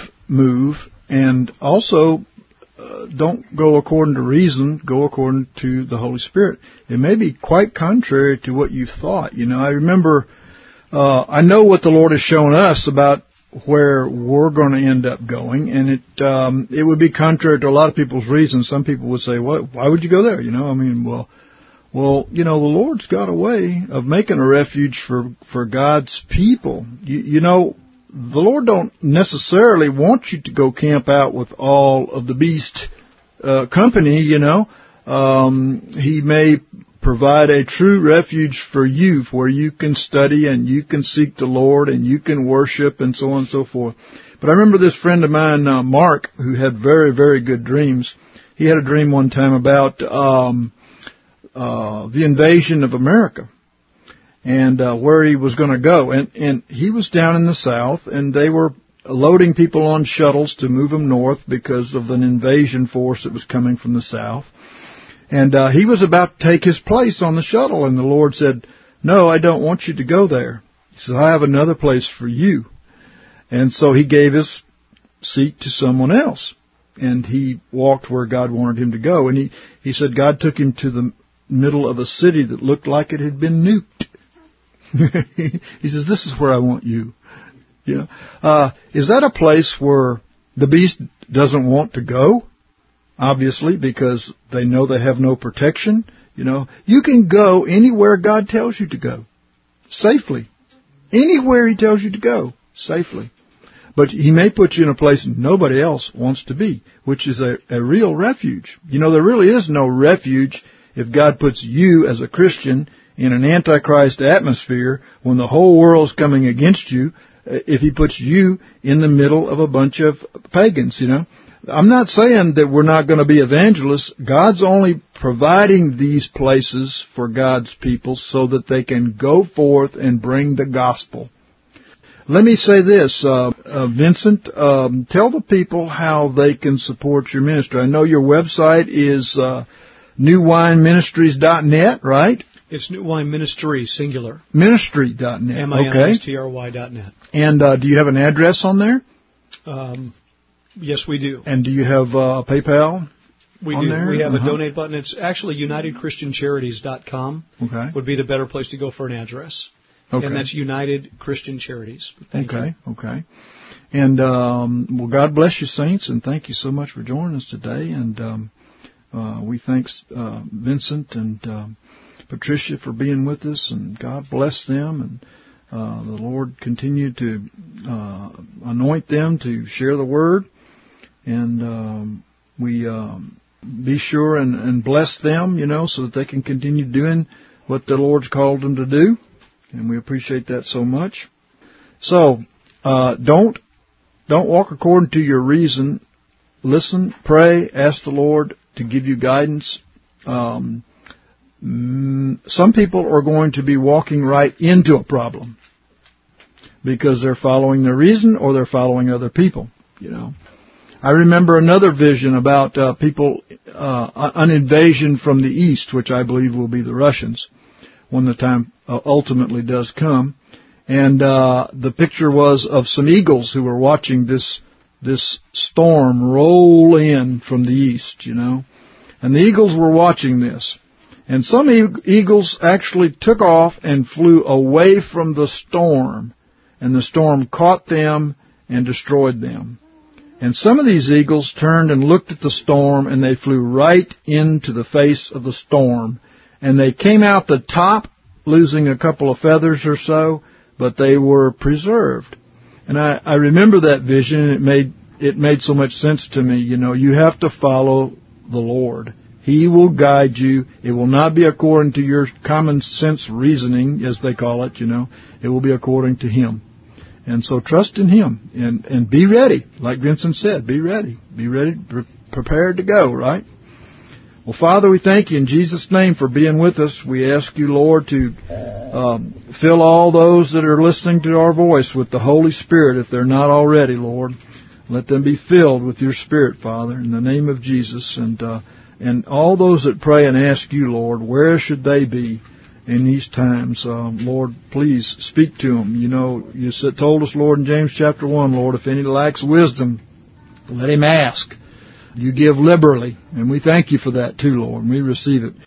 and also don't go according to reason, go according to the Holy Spirit. It may be quite contrary to what you thought. I remember, I know what the Lord has shown us about where we're going to end up going, and it would be contrary to a lot of people's reasons. Some people would say, why would you go there? The Lord's got a way of making a refuge for God's people. The Lord don't necessarily want you to go camp out with all of the beast company, He may provide a true refuge for you, where you can study and you can seek the Lord and you can worship and so on and so forth. But I remember this friend of mine, Mark, who had very, very good dreams. He had a dream one time about the invasion of America and where he was going to go. And he was down in the South, and they were loading people on shuttles to move them north because of an invasion force that was coming from the south. And he was about to take his place on the shuttle, and the Lord said, "No, I don't want you to go there." He said, "I have another place for you." And so he gave his seat to someone else, and he walked where God wanted him to go. And he said God took him to the middle of a city that looked like it had been nuked. He says, "This is where I want you." You know, is that a place where the beast doesn't want to go? Obviously, because they know they have no protection. You know, you can go anywhere God tells you to go, safely. Anywhere He tells you to go, safely. But He may put you in a place nobody else wants to be, which is a real refuge. You know, there really is no refuge if God puts you as a Christian in an Antichrist atmosphere when the whole world's coming against you, if He puts you in the middle of a bunch of pagans, you know. I'm not saying that we're not going to be evangelists. God's only providing these places for God's people so that they can go forth and bring the gospel. Let me say this, Vincent, tell the people how they can support your ministry. I know your website is newwineministries.net, right? It's New Wine Ministry, singular. Ministry.net, MINISTRY.net. And do you have an address on there? Yes, we do. And do you have PayPal? We do. There? We have a donate button. It's actually UnitedChristianCharities.com. Okay. Would be the better place to go for an address. Okay. And that's United Christian Charities. Thank you. Okay. And, well, God bless you, saints, and thank you so much for joining us today. And we thank Vincent and Patricia for being with us, and God bless them, and the Lord continue to anoint them to share the Word, and we be sure and bless them, you know, so that they can continue doing what the Lord's called them to do, and we appreciate that so much. So, don't walk according to your reason. Listen, pray, ask the Lord to give you guidance. Some people are going to be walking right into a problem because they're following their reason or they're following other people, you know. I remember another vision about people, an invasion from the east, which I believe will be the Russians when the time ultimately does come. And the picture was of some eagles who were watching this storm roll in from the east, you know. And the eagles were watching this. And some eagles actually took off and flew away from the storm. And the storm caught them and destroyed them. And some of these eagles turned and looked at the storm, and they flew right into the face of the storm. And they came out the top, losing a couple of feathers or so, but they were preserved. And I remember that vision, and it made so much sense to me. You know, you have to follow the Lord. He will guide you. It will not be according to your common sense reasoning, as they call it, you know. It will be according to Him. And so trust in Him and be ready. Like Vincent said, be ready. Be ready, prepared to go, right? Well, Father, we thank You in Jesus' name for being with us. We ask You, Lord, to fill all those that are listening to our voice with the Holy Spirit, if they're not already, Lord. Let them be filled with Your Spirit, Father, in the name of Jesus. And all those that pray and ask You, Lord, where should they be in these times? Lord, please speak to them. You know, You told us, Lord, in James chapter 1, Lord, if any lacks wisdom, let him ask. You give liberally, and we thank You for that too, Lord, and we receive it.